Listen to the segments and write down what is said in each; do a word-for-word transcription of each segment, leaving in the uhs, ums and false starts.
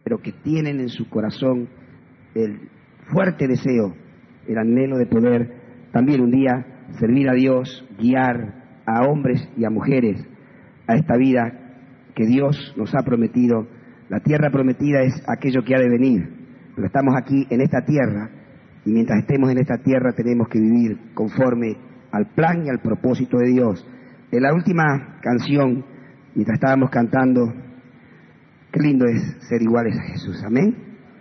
pero que tienen en su corazón el fuerte deseo, el anhelo de poder también un día servir a Dios, guiar a hombres y a mujeres a esta vida que Dios nos ha prometido. La tierra prometida es aquello que ha de venir, pero estamos aquí en esta tierra, y mientras estemos en esta tierra tenemos que vivir conforme al plan y al propósito de Dios. En la última canción, mientras estábamos cantando, qué lindo es ser iguales a Jesús, amén.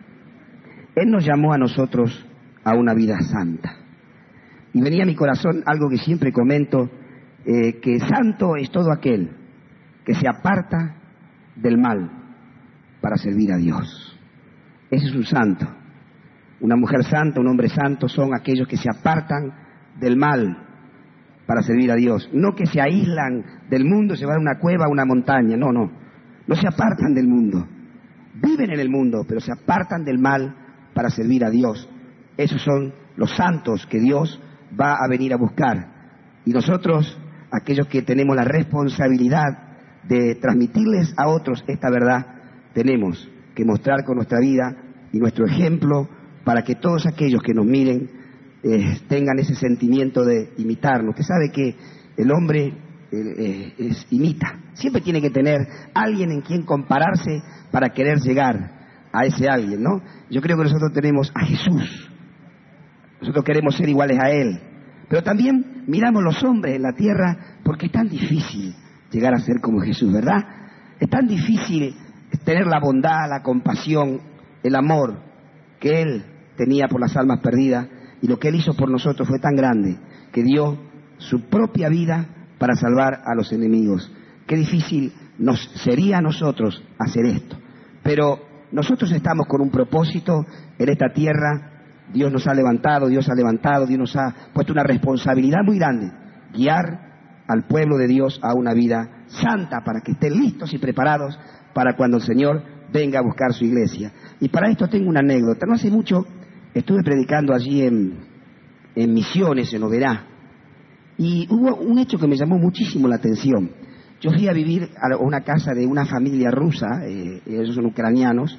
Él nos llamó a nosotros a una vida santa. Y venía a mi corazón algo que siempre comento, eh, que santo es todo aquel que se aparta del mal para servir a Dios. Ese es un santo. Una mujer santa, un hombre santo son aquellos que se apartan del mal para servir a Dios. No que se aíslan del mundo, se van a una cueva, a una montaña, no, no. No se apartan del mundo. Viven en el mundo, pero se apartan del mal para servir a Dios. Esos son los santos que Dios va a venir a buscar. Y nosotros, aquellos que tenemos la responsabilidad de transmitirles a otros esta verdad, tenemos que mostrar con nuestra vida y nuestro ejemplo para que todos aquellos que nos miren eh, tengan ese sentimiento de imitarnos. Usted sabe que el hombre eh, es, imita. Siempre tiene que tener alguien en quien compararse para querer llegar a ese alguien, ¿no? Yo creo que nosotros tenemos a Jesús. Nosotros queremos ser iguales a Él. Pero también miramos los hombres en la tierra porque es tan difícil llegar a ser como Jesús, ¿verdad? Es tan difícil tener la bondad, la compasión, el amor que Él tenía por las almas perdidas, y lo que Él hizo por nosotros fue tan grande que dio su propia vida para salvar a los enemigos. Qué difícil nos sería a nosotros hacer esto. Pero nosotros estamos con un propósito en esta tierra. Dios nos ha levantado, Dios ha levantado, Dios nos ha puesto una responsabilidad muy grande, guiar al pueblo de Dios a una vida santa para que estén listos y preparados para cuando el Señor venga a buscar su iglesia. Y para esto tengo una anécdota. No hace mucho estuve predicando allí en, en Misiones, en Oberá, y hubo un hecho que me llamó muchísimo la atención. Yo fui a vivir a una casa de una familia rusa, eh, ellos son ucranianos,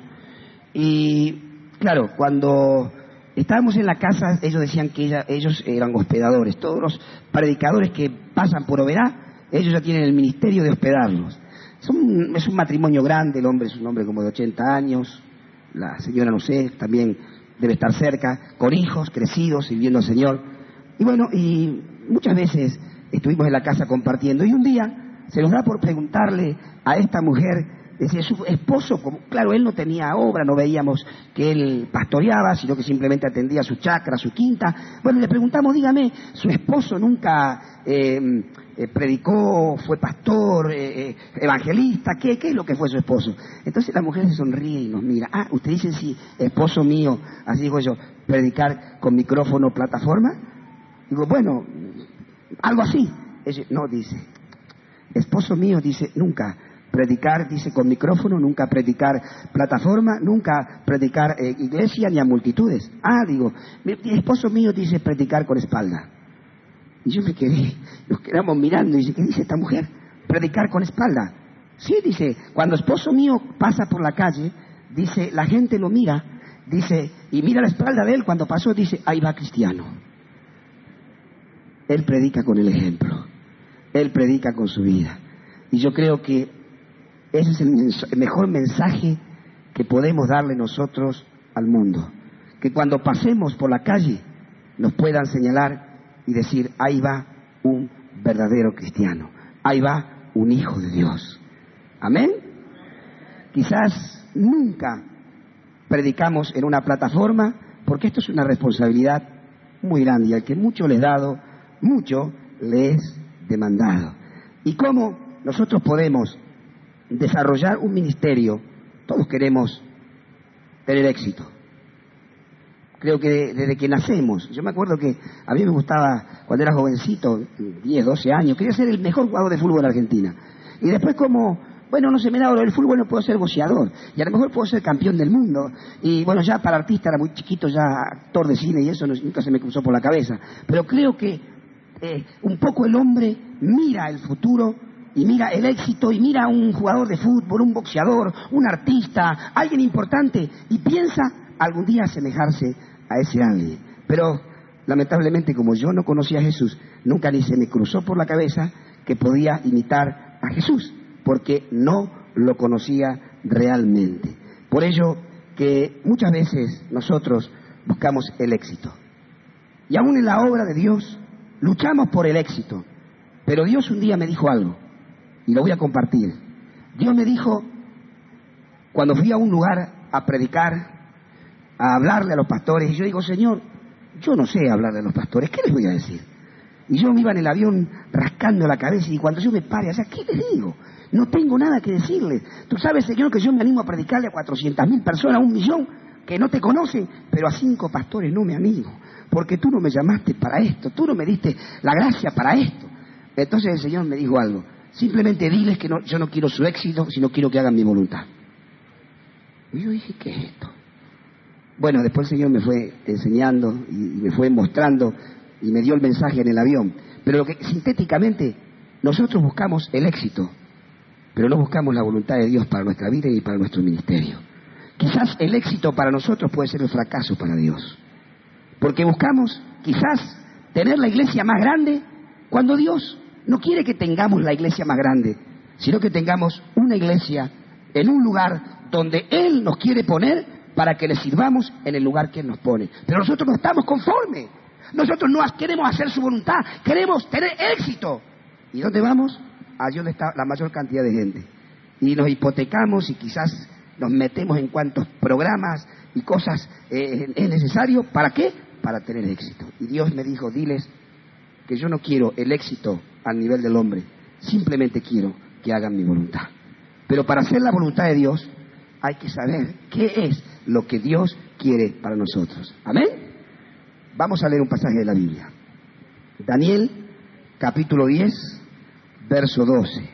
y claro, cuando estábamos en la casa, ellos decían que ella, ellos eran hospedadores. Todos los predicadores que pasan por Oberá, ellos ya tienen el ministerio de hospedarlos. Son, es un matrimonio grande, el hombre es un hombre como de ochenta años, la señora no sé, también debe estar cerca, con hijos crecidos, sirviendo al Señor. Y bueno, y muchas veces estuvimos en la casa compartiendo, y un día se nos da por preguntarle a esta mujer, decía, su esposo, como, claro, él no tenía obra, no veíamos que él pastoreaba, sino que simplemente atendía su chacra, su quinta. Bueno, le preguntamos, dígame, su esposo nunca eh, eh, predicó, fue pastor, eh, eh, evangelista, ¿qué, ¿qué es lo que fue su esposo? Entonces la mujer se sonríe y nos mira. Ah, usted dice, sí, esposo mío, así digo yo, predicar con micrófono, plataforma. Digo, bueno, algo así. Ella, no, dice, esposo mío, dice, nunca predicar, dice, con micrófono, nunca predicar plataforma, nunca predicar eh, iglesia ni a multitudes. Ah, digo, mi, mi esposo mío dice predicar con espalda. Y yo me quedé, nos quedamos mirando y dice, ¿qué dice esta mujer? Predicar con espalda. Sí, dice, cuando esposo mío pasa por la calle, dice, la gente lo mira, dice, y mira la espalda de él, cuando pasó, dice, ahí va cristiano. Él predica con el ejemplo, él predica con su vida. Y yo creo que ese es el, el mejor mensaje que podemos darle nosotros al mundo. Que cuando pasemos por la calle nos puedan señalar y decir, ahí va un verdadero cristiano, ahí va un hijo de Dios. Amén. Quizás nunca predicamos en una plataforma, porque esto es una responsabilidad muy grande, y al que mucho les dado, mucho les demandado. ¿Y cómo nosotros podemos desarrollar un ministerio? Todos queremos tener éxito. Creo que desde que nacemos, yo me acuerdo que a mí me gustaba, cuando era jovencito, diez, doce años, quería ser el mejor jugador de fútbol de Argentina. Y después como, bueno, no se me da el fútbol, no puedo ser boxeador, y a lo mejor puedo ser campeón del mundo. Y bueno, ya para artista era muy chiquito, ya actor de cine, y eso no, nunca se me cruzó por la cabeza. Pero creo que eh, un poco el hombre mira el futuro y mira el éxito, y mira a un jugador de fútbol, un boxeador, un artista, alguien importante, y piensa algún día asemejarse a ese alguien. Pero lamentablemente, como yo no conocía a Jesús, nunca ni se me cruzó por la cabeza que podía imitar a Jesús, porque no lo conocía realmente. Por ello que muchas veces nosotros buscamos el éxito. Y aún en la obra de Dios luchamos por el éxito. Pero Dios un día me dijo algo, y lo voy a compartir. Dios me dijo, cuando fui a un lugar a predicar, a hablarle a los pastores, y yo digo, Señor, yo no sé hablarle a los pastores, ¿qué les voy a decir? Y yo me iba en el avión rascando la cabeza, y cuando yo me pare allá, ¿qué les digo? No tengo nada que decirles. Tú sabes, Señor, que yo me animo a predicarle a cuatrocientas mil personas, a un millón, que no te conocen, pero a cinco pastores no me animo, porque tú no me llamaste para esto, tú no me diste la gracia para esto. Entonces el Señor me dijo algo, simplemente diles que no, yo no quiero su éxito, sino quiero que hagan mi voluntad. Y yo dije, ¿qué es esto? Bueno, después el Señor me fue enseñando y, y me fue mostrando y me dio el mensaje en el avión. Pero lo que sintéticamente, nosotros buscamos el éxito, pero no buscamos la voluntad de Dios para nuestra vida y para nuestro ministerio. Quizás el éxito para nosotros puede ser el fracaso para Dios, porque buscamos quizás tener la iglesia más grande, cuando Dios no quiere que tengamos la iglesia más grande, sino que tengamos una iglesia en un lugar donde Él nos quiere poner para que le sirvamos en el lugar que Él nos pone. Pero nosotros no estamos conformes, nosotros no queremos hacer su voluntad, queremos tener éxito. ¿Y dónde vamos? Allí donde está la mayor cantidad de gente. Y nos hipotecamos y quizás nos metemos en cuantos programas y cosas eh, es necesario. ¿Para qué? Para tener éxito. Y Dios me dijo, diles que yo no quiero el éxito al nivel del hombre, simplemente quiero que hagan mi voluntad. Pero para hacer la voluntad de Dios hay que saber qué es lo que Dios quiere para nosotros. ¿Amén? Vamos a leer un pasaje de la Biblia. Daniel, capítulo diez, verso doce.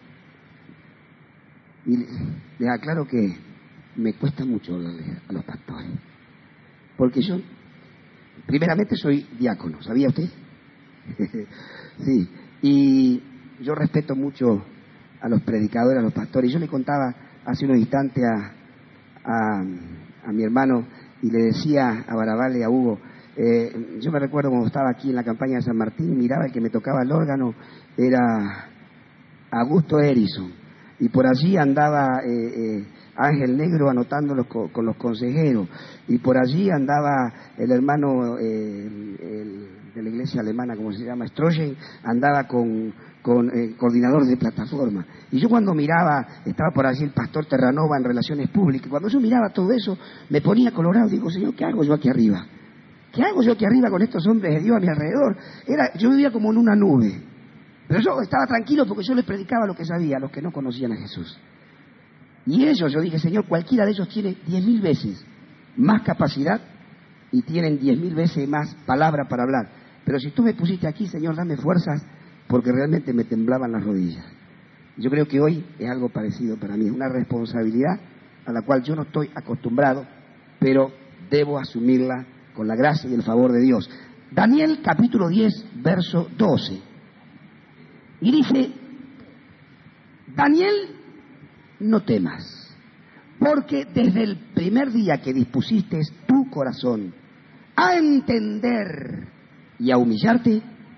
Y les aclaro que me cuesta mucho hablarle a los pastores, porque yo, primeramente, soy diácono, ¿sabía usted? Sí, y yo respeto mucho a los predicadores, a los pastores. Yo le contaba hace unos instantes a, a, a mi hermano y le decía a Barabal y a Hugo, eh, yo me recuerdo cuando estaba aquí en la campaña de San Martín, miraba el que me tocaba el órgano, era Augusto Erison, y por allí andaba eh, eh, Ángel Negro anotándolos con, con los consejeros, y por allí andaba el hermano eh, el, el, de la iglesia alemana, como se llama, Strogen, andaba con, con eh, coordinador de plataforma. Y yo cuando miraba, estaba por allí el pastor Terranova en Relaciones Públicas, cuando yo miraba todo eso, me ponía colorado, digo, Señor, ¿qué hago yo aquí arriba? ¿Qué hago yo aquí arriba con estos hombres de Dios a mi alrededor? Era, yo vivía como en una nube, pero yo estaba tranquilo porque yo les predicaba lo que sabía a los que no conocían a Jesús. Y ellos, yo dije, Señor, cualquiera de ellos tiene diez mil veces más capacidad y tienen diez mil veces más palabra para hablar. Pero si tú me pusiste aquí, Señor, dame fuerzas, porque realmente me temblaban las rodillas. Yo creo que hoy es algo parecido para mí, es una responsabilidad a la cual yo no estoy acostumbrado, pero debo asumirla con la gracia y el favor de Dios. Daniel capítulo diez, verso doce. Y dice, Daniel, no temas, porque desde el primer día que dispusiste tu corazón a entender y a humillarte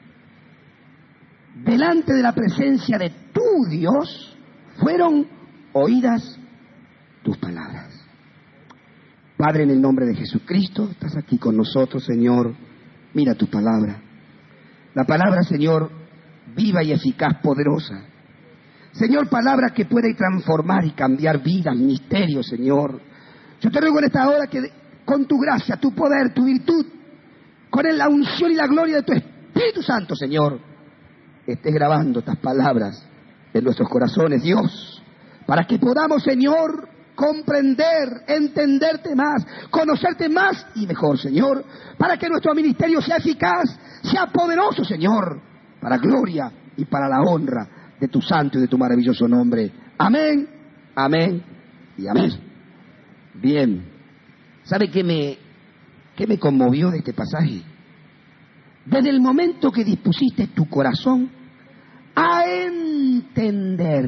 delante de la presencia de tu Dios, fueron oídas tus palabras. Padre, en el nombre de Jesucristo, estás aquí con nosotros, Señor. Mira tu palabra. La palabra, Señor, viva y eficaz, poderosa. Señor, palabra que puede transformar y cambiar vidas, misterios, Señor. Yo te ruego en esta hora que con tu gracia, tu poder, tu virtud, con la unción y la gloria de tu Espíritu Santo, Señor, estés grabando estas palabras en nuestros corazones, Dios, para que podamos, Señor, comprender, entenderte más, conocerte más y mejor, Señor, para que nuestro ministerio sea eficaz, sea poderoso, Señor, para gloria y para la honra de tu santo y de tu maravilloso nombre. Amén, amén y amén. Bien, ¿sabe qué me, qué me conmovió de este pasaje? Desde el momento que dispusiste tu corazón a entender entender.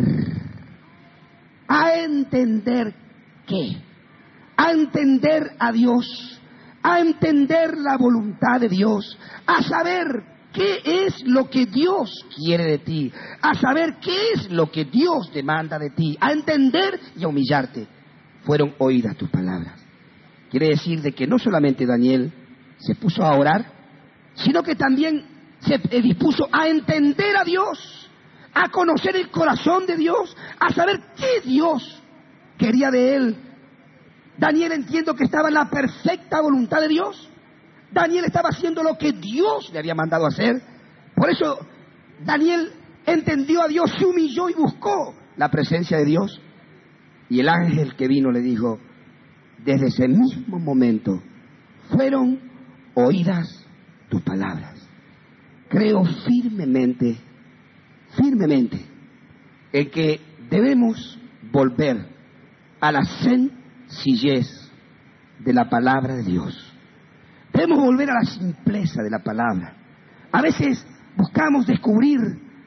A entender qué. A entender a Dios. A entender la voluntad de Dios. A saber qué es lo que Dios quiere de ti. A saber qué es lo que Dios demanda de ti. A entender y a humillarte. Fueron oídas tus palabras. Quiere decir de que no solamente Daniel se puso a orar, sino que también se dispuso a entender a Dios, a conocer el corazón de Dios, a saber qué Dios quería de él. Daniel, entiendo que estaba en la perfecta voluntad de Dios. Daniel estaba haciendo lo que Dios le había mandado hacer. Por eso Daniel entendió a Dios, se humilló y buscó la presencia de Dios. Y el ángel que vino le dijo, desde ese mismo momento fueron oídas tus palabras. Creo firmemente, firmemente, en que debemos volver a la sencillez de la palabra de Dios. Debemos volver a la simpleza de la palabra. A veces buscamos descubrir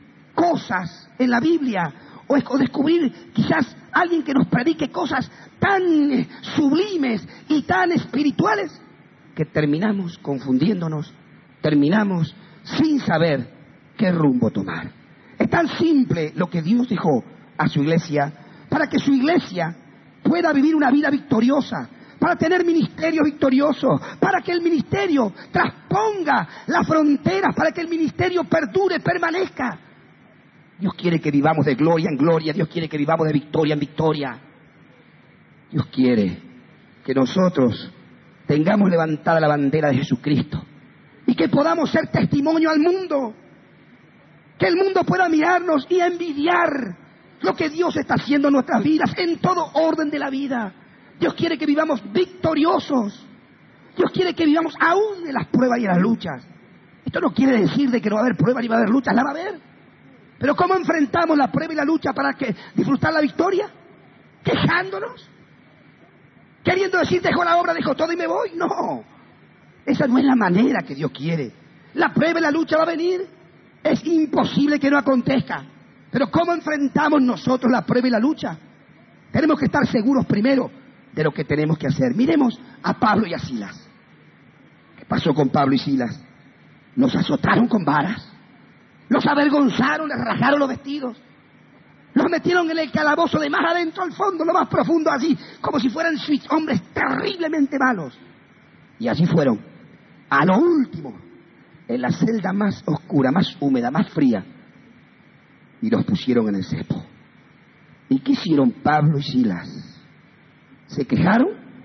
cosas en la Biblia o, o descubrir quizás alguien que nos predique cosas tan eh, sublimes y tan espirituales que terminamos confundiéndonos, terminamos sin saber qué rumbo tomar. Es tan simple lo que Dios dejó a su iglesia para que su iglesia pueda vivir una vida victoriosa, para tener ministerio victorioso, para que el ministerio trasponga las fronteras, para que el ministerio perdure, permanezca. Dios quiere que vivamos de gloria en gloria, Dios quiere que vivamos de victoria en victoria. Dios quiere que nosotros tengamos levantada la bandera de Jesucristo y que podamos ser testimonio al mundo, que el mundo pueda mirarnos y envidiar lo que Dios está haciendo en nuestras vidas, en todo orden de la vida. Dios quiere que vivamos victoriosos. Dios quiere que vivamos aún en las pruebas y en las luchas. Esto no quiere decir de que no va a haber pruebas ni va a haber luchas, la va a haber. Pero ¿cómo enfrentamos la prueba y la lucha para que disfrutar la victoria? ¿Quejándonos? ¿Queriendo decir, dejo la obra, dejo todo y me voy? No. Esa no es la manera que Dios quiere. La prueba y la lucha va a venir. Es imposible que no acontezca. Pero ¿cómo enfrentamos nosotros la prueba y la lucha? Tenemos que estar seguros primero de lo que tenemos que hacer. Miremos a Pablo y a Silas. ¿Qué pasó con Pablo y Silas? Los azotaron con varas, los avergonzaron, les rajaron los vestidos, los metieron en el calabozo de más adentro al fondo, lo más profundo, así como si fueran hombres terriblemente malos. Y así fueron, a lo último, en la celda más oscura, más húmeda, más fría, y los pusieron en el cepo. ¿Y qué hicieron Pablo y Silas? ¿Se quejaron?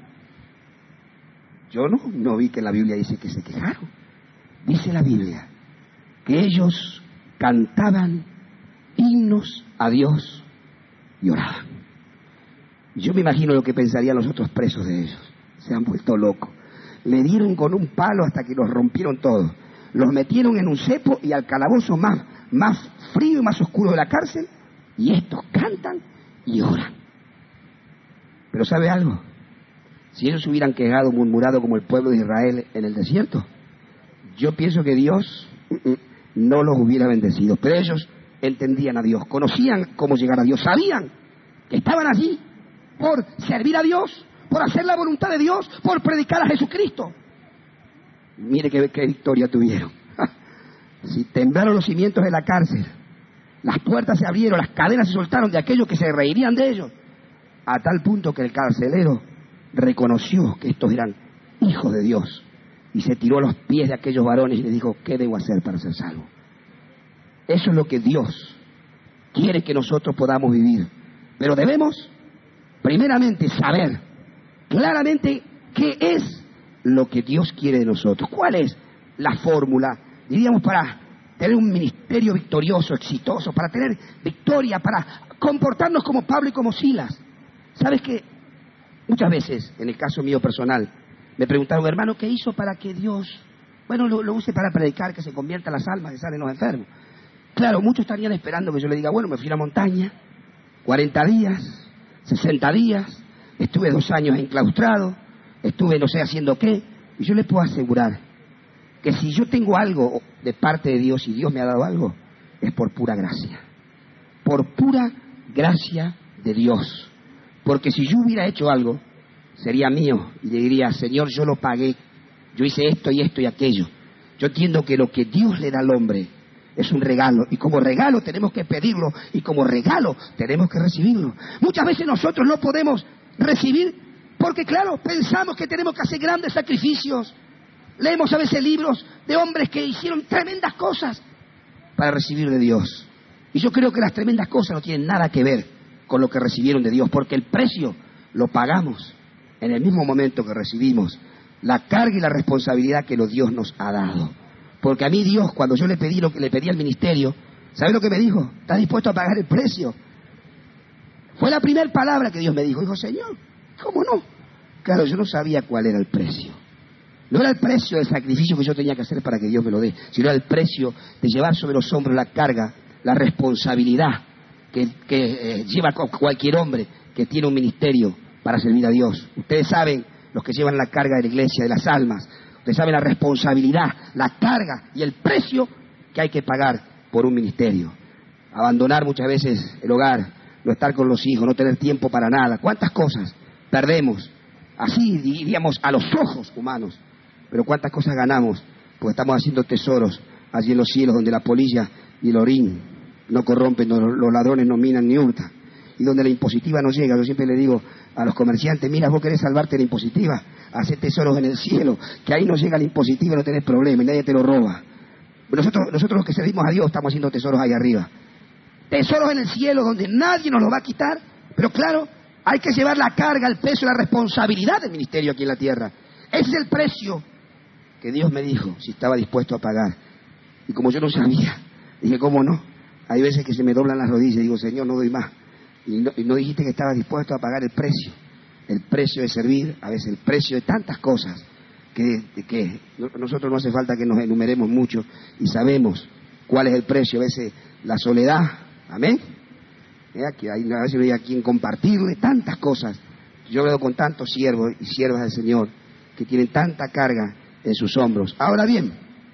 Yo no, no vi que la Biblia dice que se quejaron. Dice la Biblia que ellos cantaban himnos a Dios y oraban. Yo me imagino lo que pensarían los otros presos de ellos. Se han vuelto locos. Le dieron con un palo hasta que los rompieron todos. Los metieron en un cepo y al calabozo más, más frío y más oscuro de la cárcel. Y estos cantan y oran. Pero ¿sabe algo? Si ellos hubieran quejado, murmurado como el pueblo de Israel en el desierto, yo pienso que Dios no los hubiera bendecido. Pero ellos entendían a Dios, conocían cómo llegar a Dios, sabían que estaban allí por servir a Dios, por hacer la voluntad de Dios, por predicar a Jesucristo. Mire qué, qué victoria tuvieron. Si temblaron los cimientos de la cárcel, las puertas se abrieron, las cadenas se soltaron de aquellos que se reirían de ellos, a tal punto que el carcelero reconoció que estos eran hijos de Dios y se tiró a los pies de aquellos varones y les dijo, ¿qué debo hacer para ser salvo? Eso es lo que Dios quiere que nosotros podamos vivir. Pero debemos, primeramente, saber claramente qué es lo que Dios quiere de nosotros. ¿Cuál es la fórmula, diríamos, para tener un ministerio victorioso, exitoso, para tener victoria, para comportarnos como Pablo y como Silas? ¿Sabes qué? Muchas veces, en el caso mío personal, me preguntaron, hermano, ¿qué hizo para que Dios, bueno, lo, lo use para predicar, que se conviertan las almas, que salen los enfermos? Claro, muchos estarían esperando que yo le diga, bueno, me fui a la montaña, cuarenta días, sesenta días, estuve dos años enclaustrado, estuve no sé haciendo qué, y yo les puedo asegurar que si yo tengo algo de parte de Dios y Dios me ha dado algo, es por pura gracia. por pura gracia de Dios. Porque si yo hubiera hecho algo, sería mío, y le diría, Señor, yo lo pagué, yo hice esto y esto y aquello. Yo entiendo que lo que Dios le da al hombre es un regalo, y como regalo tenemos que pedirlo, y como regalo tenemos que recibirlo. Muchas veces nosotros no podemos recibir, porque claro, pensamos que tenemos que hacer grandes sacrificios. Leemos a veces libros de hombres que hicieron tremendas cosas para recibir de Dios. Y yo creo que las tremendas cosas no tienen nada que ver con lo que recibieron de Dios, porque el precio lo pagamos en el mismo momento que recibimos la carga y la responsabilidad que los Dios nos ha dado. Porque a mí Dios, cuando yo le pedí lo que le pedí al ministerio, ¿sabe lo que me dijo? ¿Estás dispuesto a pagar el precio? Fue la primera palabra que Dios me dijo. Dijo, Señor, ¿cómo no? Claro, yo no sabía cuál era el precio. No era el precio del sacrificio que yo tenía que hacer para que Dios me lo dé, sino era el precio de llevar sobre los hombros la carga, la responsabilidad que, que eh, lleva cualquier hombre que tiene un ministerio para servir a Dios. Ustedes saben, los que llevan la carga de la iglesia, de las almas, ustedes saben la responsabilidad, la carga y el precio que hay que pagar por un ministerio. Abandonar muchas veces el hogar, no estar con los hijos, no tener tiempo para nada. ¿Cuántas cosas perdemos? Así diríamos a los ojos humanos. Pero cuántas cosas ganamos, porque estamos haciendo tesoros allí en los cielos, donde la polilla y el orín no corrompen, no, los ladrones no minan ni hurtan, y donde la impositiva no llega. Yo siempre le digo a los comerciantes, mira, vos querés salvarte de la impositiva, hacé tesoros en el cielo, que ahí no llega la impositiva y no tenés problema, y nadie te lo roba. Nosotros, nosotros los que servimos a Dios estamos haciendo tesoros ahí arriba. Tesoros en el cielo donde nadie nos los va a quitar, pero claro, hay que llevar la carga, el peso, la responsabilidad del ministerio aquí en la tierra. Ese es el precio que Dios me dijo si estaba dispuesto a pagar. Y como yo no sabía, dije, ¿cómo no? Hay veces que se me doblan las rodillas y digo, Señor, no doy más. Y no, y no dijiste que estabas dispuesto a pagar el precio. El precio de servir, a veces el precio de tantas cosas, que, que nosotros no hace falta que nos enumeremos mucho y sabemos cuál es el precio. A veces la soledad, amén. Mira, que hay, a veces no hay a quien compartirle tantas cosas. Yo veo con tantos siervos y siervas del Señor que tienen tanta carga en sus hombros. Ahora bien,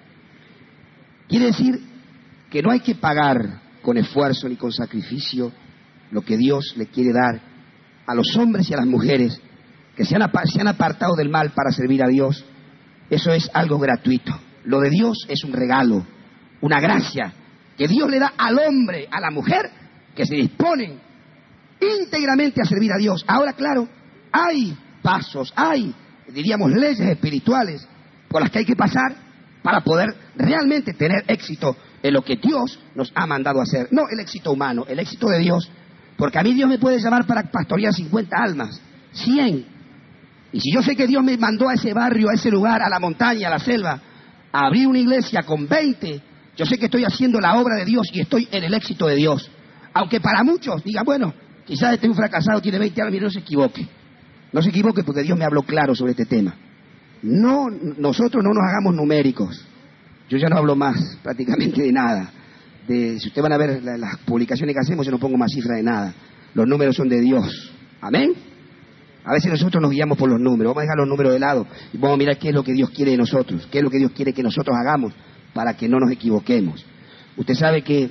quiere decir que no hay que pagar con esfuerzo ni con sacrificio lo que Dios le quiere dar a los hombres y a las mujeres que se han, se han apartado del mal para servir a Dios. Eso es algo gratuito. Lo de Dios es un regalo, una gracia que Dios le da al hombre, a la mujer, que se disponen íntegramente a servir a Dios. Ahora, claro, hay pasos, hay, diríamos, leyes espirituales por las que hay que pasar para poder realmente tener éxito en lo que Dios nos ha mandado a hacer. No el éxito humano, el éxito de Dios. Porque a mí Dios me puede llamar para pastorear cincuenta almas, cien. Y si yo sé que Dios me mandó a ese barrio, a ese lugar, a la montaña, a la selva, a abrir una iglesia con veinte, yo sé que estoy haciendo la obra de Dios y estoy en el éxito de Dios. Aunque para muchos digan, bueno, quizás este es un fracasado, tiene veinte años, y no se equivoque. No se equivoque porque Dios me habló claro sobre este tema. No, nosotros no nos hagamos numéricos. Yo ya no hablo más prácticamente de nada. De, si ustedes van a ver la, las publicaciones que hacemos, yo no pongo más cifra de nada. Los números son de Dios. Amén. A veces nosotros nos guiamos por los números. Vamos a dejar los números de lado y vamos a mirar qué es lo que Dios quiere de nosotros, qué es lo que Dios quiere que nosotros hagamos para que no nos equivoquemos. Usted sabe que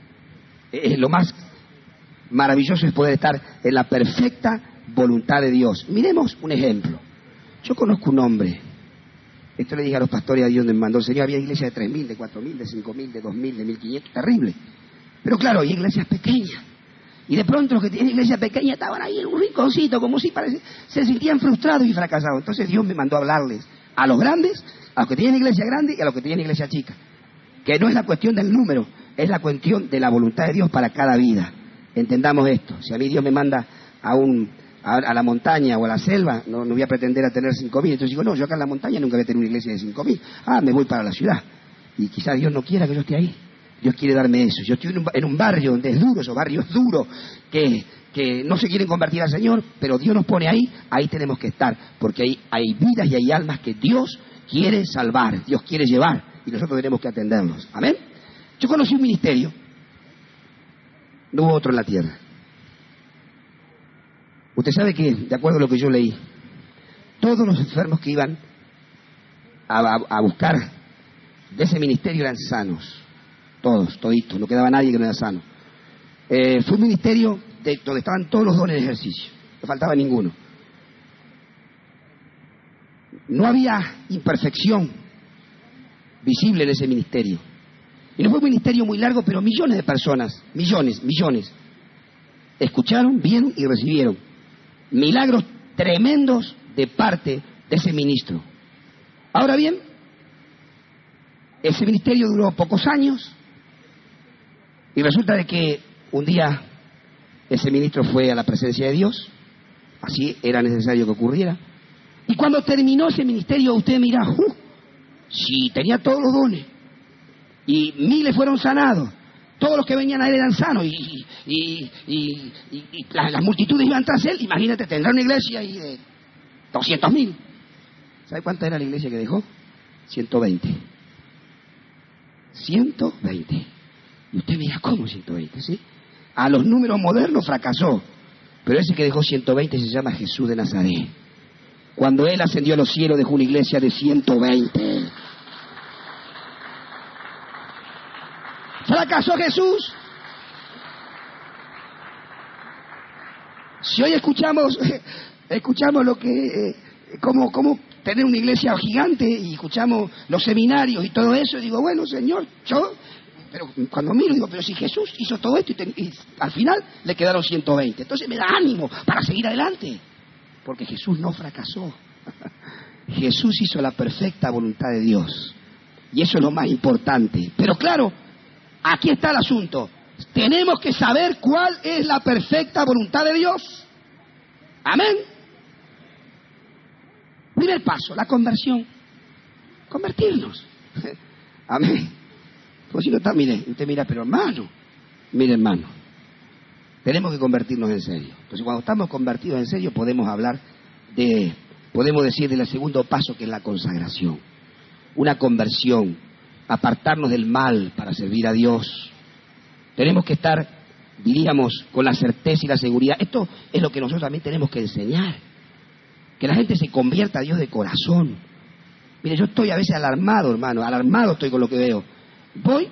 eh, lo más maravilloso es poder estar en la perfecta voluntad de Dios. Miremos un ejemplo. Yo conozco un hombre, esto le dije a los pastores a Dios donde me mandó el Señor, había iglesias de tres mil, de cuatro mil, de cinco mil, de dos mil, de mil quinientos, terrible. Pero claro, hay iglesias pequeñas. Y de pronto los que tienen iglesias pequeñas estaban ahí en un rinconcito, como si parece, se sentían frustrados y fracasados. Entonces Dios me mandó a hablarles a los grandes, a los que tienen iglesia grande y a los que tienen iglesia chica. Que no es la cuestión del número, es la cuestión de la voluntad de Dios para cada vida. Entendamos esto. Si a mí Dios me manda a un a, a la montaña o a la selva, no, no voy a pretender a tener cinco mil. Entonces digo, no, yo acá en la montaña nunca voy a tener una iglesia de cinco mil. Ah, me voy para la ciudad. Y quizás Dios no quiera que yo esté ahí. Dios quiere darme eso. Yo estoy en un, en un barrio donde es duro, esos barrios duros, que, que no se quieren convertir al Señor, pero Dios nos pone ahí, ahí tenemos que estar, porque ahí hay vidas y hay almas que Dios quiere salvar, Dios quiere llevar, y nosotros tenemos que atenderlos. Amén. Yo conocí un ministerio, no hubo otro en la tierra. Usted sabe que, de acuerdo a lo que yo leí, todos los enfermos que iban a, a, a buscar de ese ministerio eran sanos. Todos, toditos, no quedaba nadie que no era sano. Eh, fue un ministerio de, donde estaban todos los dones de ejercicio, no faltaba ninguno. No había imperfección visible en ese ministerio. Y no fue un ministerio muy largo, pero millones de personas, millones, millones, escucharon, vieron y recibieron milagros tremendos de parte de ese ministro. Ahora bien, ese ministerio duró pocos años y resulta de que un día ese ministro fue a la presencia de Dios, así era necesario que ocurriera, y cuando terminó ese ministerio usted mira, uh, sí, tenía todos los dones, y miles fueron sanados, todos los que venían a él eran sanos, y, y, y, y, y las, las multitudes iban tras él. Imagínate, tendrá una iglesia ahí de doscientos mil. ¿Sabe cuánta era la iglesia que dejó? ciento veinte. ciento veinte. Y usted mira, ¿cómo ciento veinte? ¿Sí? A los números modernos fracasó, pero ese que dejó ciento veinte se llama Jesús de Nazaret. Cuando él ascendió a los cielos dejó una iglesia de ciento veinte. ¿Fracasó Jesús? Si hoy escuchamos escuchamos lo que eh, cómo, cómo tener una iglesia gigante y escuchamos los seminarios y todo eso, y digo, bueno, Señor, yo, pero cuando miro digo, pero si Jesús hizo todo esto y, te, y al final le quedaron ciento veinte, entonces me da ánimo para seguir adelante, porque Jesús no fracasó. Jesús hizo la perfecta voluntad de Dios y eso es lo más importante. Pero claro, aquí está el asunto. Tenemos que saber cuál es la perfecta voluntad de Dios. Amén. Primer paso, la conversión. Convertirnos. Amén. Pues si no está, mire, usted mira, pero hermano, mire hermano, tenemos que convertirnos en serio. Entonces cuando estamos convertidos en serio podemos hablar de, podemos decir del segundo paso, que es la consagración. Una conversión, apartarnos del mal para servir a Dios. Tenemos que estar, diríamos, con la certeza y la seguridad. Esto es lo que nosotros también tenemos que enseñar. Que la gente se convierta a Dios de corazón. Mire, yo estoy a veces alarmado, hermano, alarmado estoy con lo que veo. Voy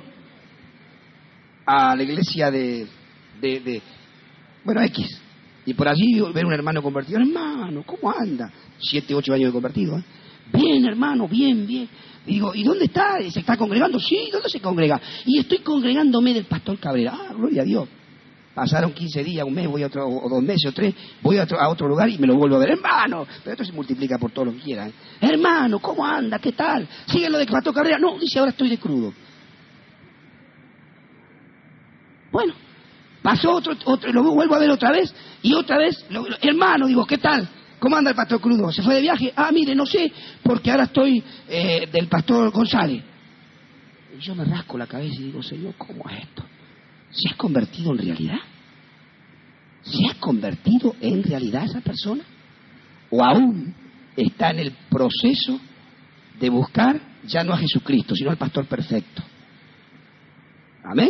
a la iglesia de, de, de bueno, X, y por allí ver un hermano convertido. Hermano, ¿cómo anda? Siete, ocho años de convertido, ¿eh? Bien, hermano, bien, bien. Y digo, ¿y dónde está? ¿Se está congregando? Sí, ¿dónde se congrega? Y estoy congregándome del pastor Cabrera. Ah, gloria a Dios. Pasaron quince días, un mes, voy a otro, o dos meses, o tres, voy a otro, a otro lugar y me lo vuelvo a ver. Hermano, pero esto se multiplica por todo lo que quieran. ¿eh? Hermano, ¿cómo anda? ¿Qué tal? ¿Sigue lo de pastor Cabrera? No, dice, ahora estoy de crudo. Bueno, pasó otro, otro, lo vuelvo a ver otra vez, y otra vez, lo, lo, hermano, digo, ¿qué tal? ¿Cómo anda el pastor Crudo? ¿Se fue de viaje? Ah, mire, no sé, porque ahora estoy eh, del pastor González. Y yo me rasco la cabeza y digo, Señor, ¿cómo es esto? ¿Se ha convertido en realidad? ¿Se ha convertido en realidad esa persona? ¿O aún está en el proceso de buscar ya no a Jesucristo, sino al pastor perfecto? ¿Amén?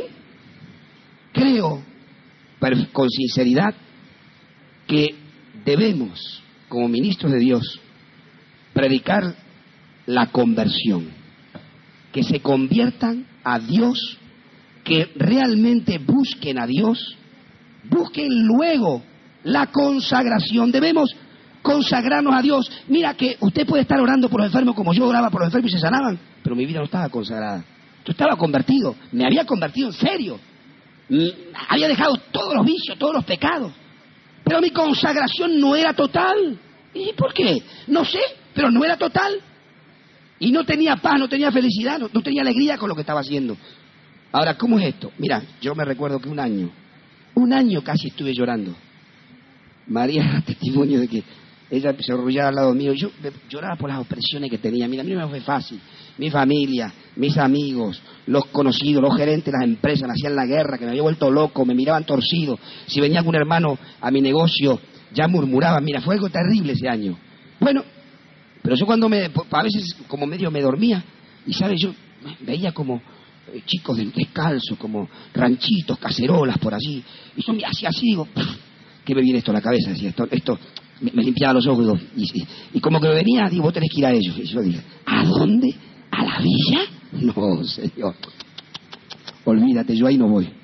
Creo, con sinceridad, que debemos, como ministros de Dios, predicar la conversión, que se conviertan a Dios, que realmente busquen a Dios, busquen luego la consagración. Debemos consagrarnos a Dios. Mira que usted puede estar orando por los enfermos como yo oraba por los enfermos y se sanaban, pero mi vida no estaba consagrada. Yo estaba convertido, me había convertido en serio, había dejado todos los vicios, todos los pecados, pero mi consagración no era total. ¿Y por qué? No sé, pero no era total. Y no tenía paz, no tenía felicidad, no, no tenía alegría con lo que estaba haciendo. Ahora, ¿cómo es esto? Mira, yo me recuerdo que un año, un año casi estuve llorando. María da testimonio de que ella se arrullaba al lado mío. Yo lloraba por las opresiones que tenía. Mira, a mí no me fue fácil. Mi familia, mis amigos, los conocidos, los gerentes de las empresas me hacían la guerra, que me había vuelto loco, me miraban torcido. Si venía algún hermano a mi negocio, ya murmuraban. Mira, fue algo terrible ese año. Bueno, pero yo cuando me, a veces como medio me dormía, y sabes, yo veía como chicos descalzos, como ranchitos, cacerolas por allí, y yo me hacía así, digo, ¿qué me viene esto a la cabeza? Decía, esto, esto me, me limpiaba los ojos, digo, y, y, y como que me venía, digo, vos tenés que ir a ellos. Y yo dije, ¿a dónde? ¿A la villa? No, señor, olvídate, yo ahí no voy.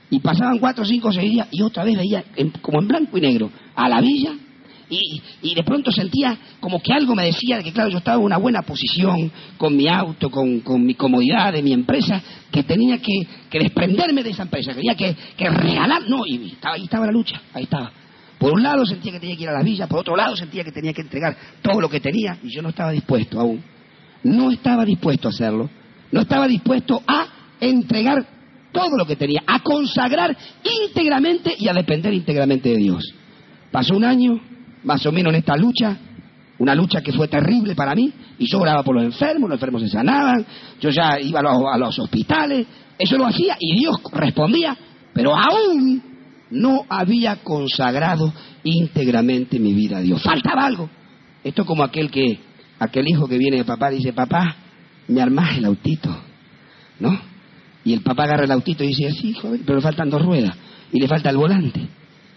Y pasaban cuatro, cinco, seis días y otra vez veía, en, como en blanco y negro, a la villa. Y, y de pronto sentía como que algo me decía de que, claro, yo estaba en una buena posición con mi auto, con, con mi comodidad de mi empresa, que tenía que, que desprenderme de esa empresa, que tenía que, que regalar. No, y estaba, ahí estaba la lucha, ahí estaba. Por un lado sentía que tenía que ir a la villa, por otro lado sentía que tenía que entregar todo lo que tenía, y yo no estaba dispuesto aún. No estaba dispuesto a hacerlo. No estaba dispuesto a entregar todo lo que tenía, a consagrar íntegramente y a depender íntegramente de Dios. Pasó un año, más o menos, en esta lucha, una lucha que fue terrible para mí, y yo oraba por los enfermos, los enfermos se sanaban, yo ya iba a los, a los hospitales, eso lo hacía y Dios respondía, pero aún no había consagrado íntegramente mi vida a Dios. Faltaba algo. Esto es como aquel que, aquel hijo que viene de papá y dice, papá, me armás el autito, ¿no? Y el papá agarra el autito y dice, sí, joven, pero le faltan dos ruedas y le falta el volante.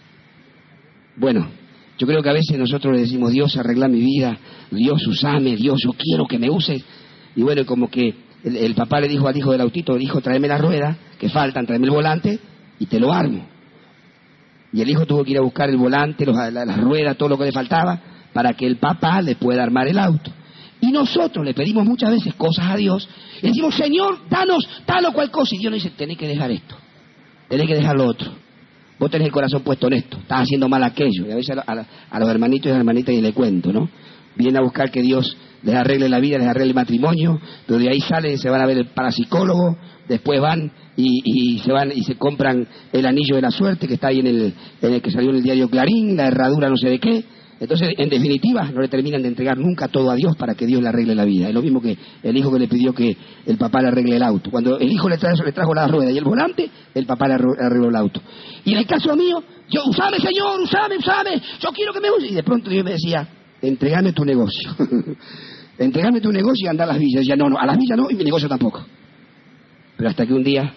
Bueno, yo creo que a veces nosotros le decimos, Dios, arregla mi vida, Dios, usame, Dios, yo quiero que me uses. Y bueno, como que el, el papá le dijo al hijo del autito, dijo, tráeme las ruedas que faltan, tráeme el volante y te lo armo. Y el hijo tuvo que ir a buscar el volante, los, la, las ruedas, todo lo que le faltaba, para que el papá le pueda armar el auto. Y nosotros le pedimos muchas veces cosas a Dios, y le decimos, Señor, danos tal o cual cosa. Y Dios nos dice, tenés que dejar esto, tenés que dejar lo otro. Vos tenés el corazón puesto en esto, estás haciendo mal aquello. Y a veces a, a, a los hermanitos y a las hermanitas y le cuento, ¿no? Vienen a buscar que Dios les arregle la vida, les arregle el matrimonio, pero de ahí salen y se van a ver el parapsicólogo, después van y, y se van y se compran el anillo de la suerte que está ahí en el, en el que salió en el diario Clarín, la herradura no sé de qué. Entonces, en definitiva, no le terminan de entregar nunca todo a Dios para que Dios le arregle la vida. Es lo mismo que el hijo que le pidió que el papá le arregle el auto. Cuando el hijo le trajo, le trajo la rueda y el volante, el papá le arregló el auto. Y en el caso mío, yo, usame, Señor, usame, usame, yo quiero que me use. Y de pronto Dios me decía, entregame tu negocio. Entregame tu negocio y anda a las villas. Y ya no, no, a las villas no, y mi negocio tampoco. Pero hasta que un día,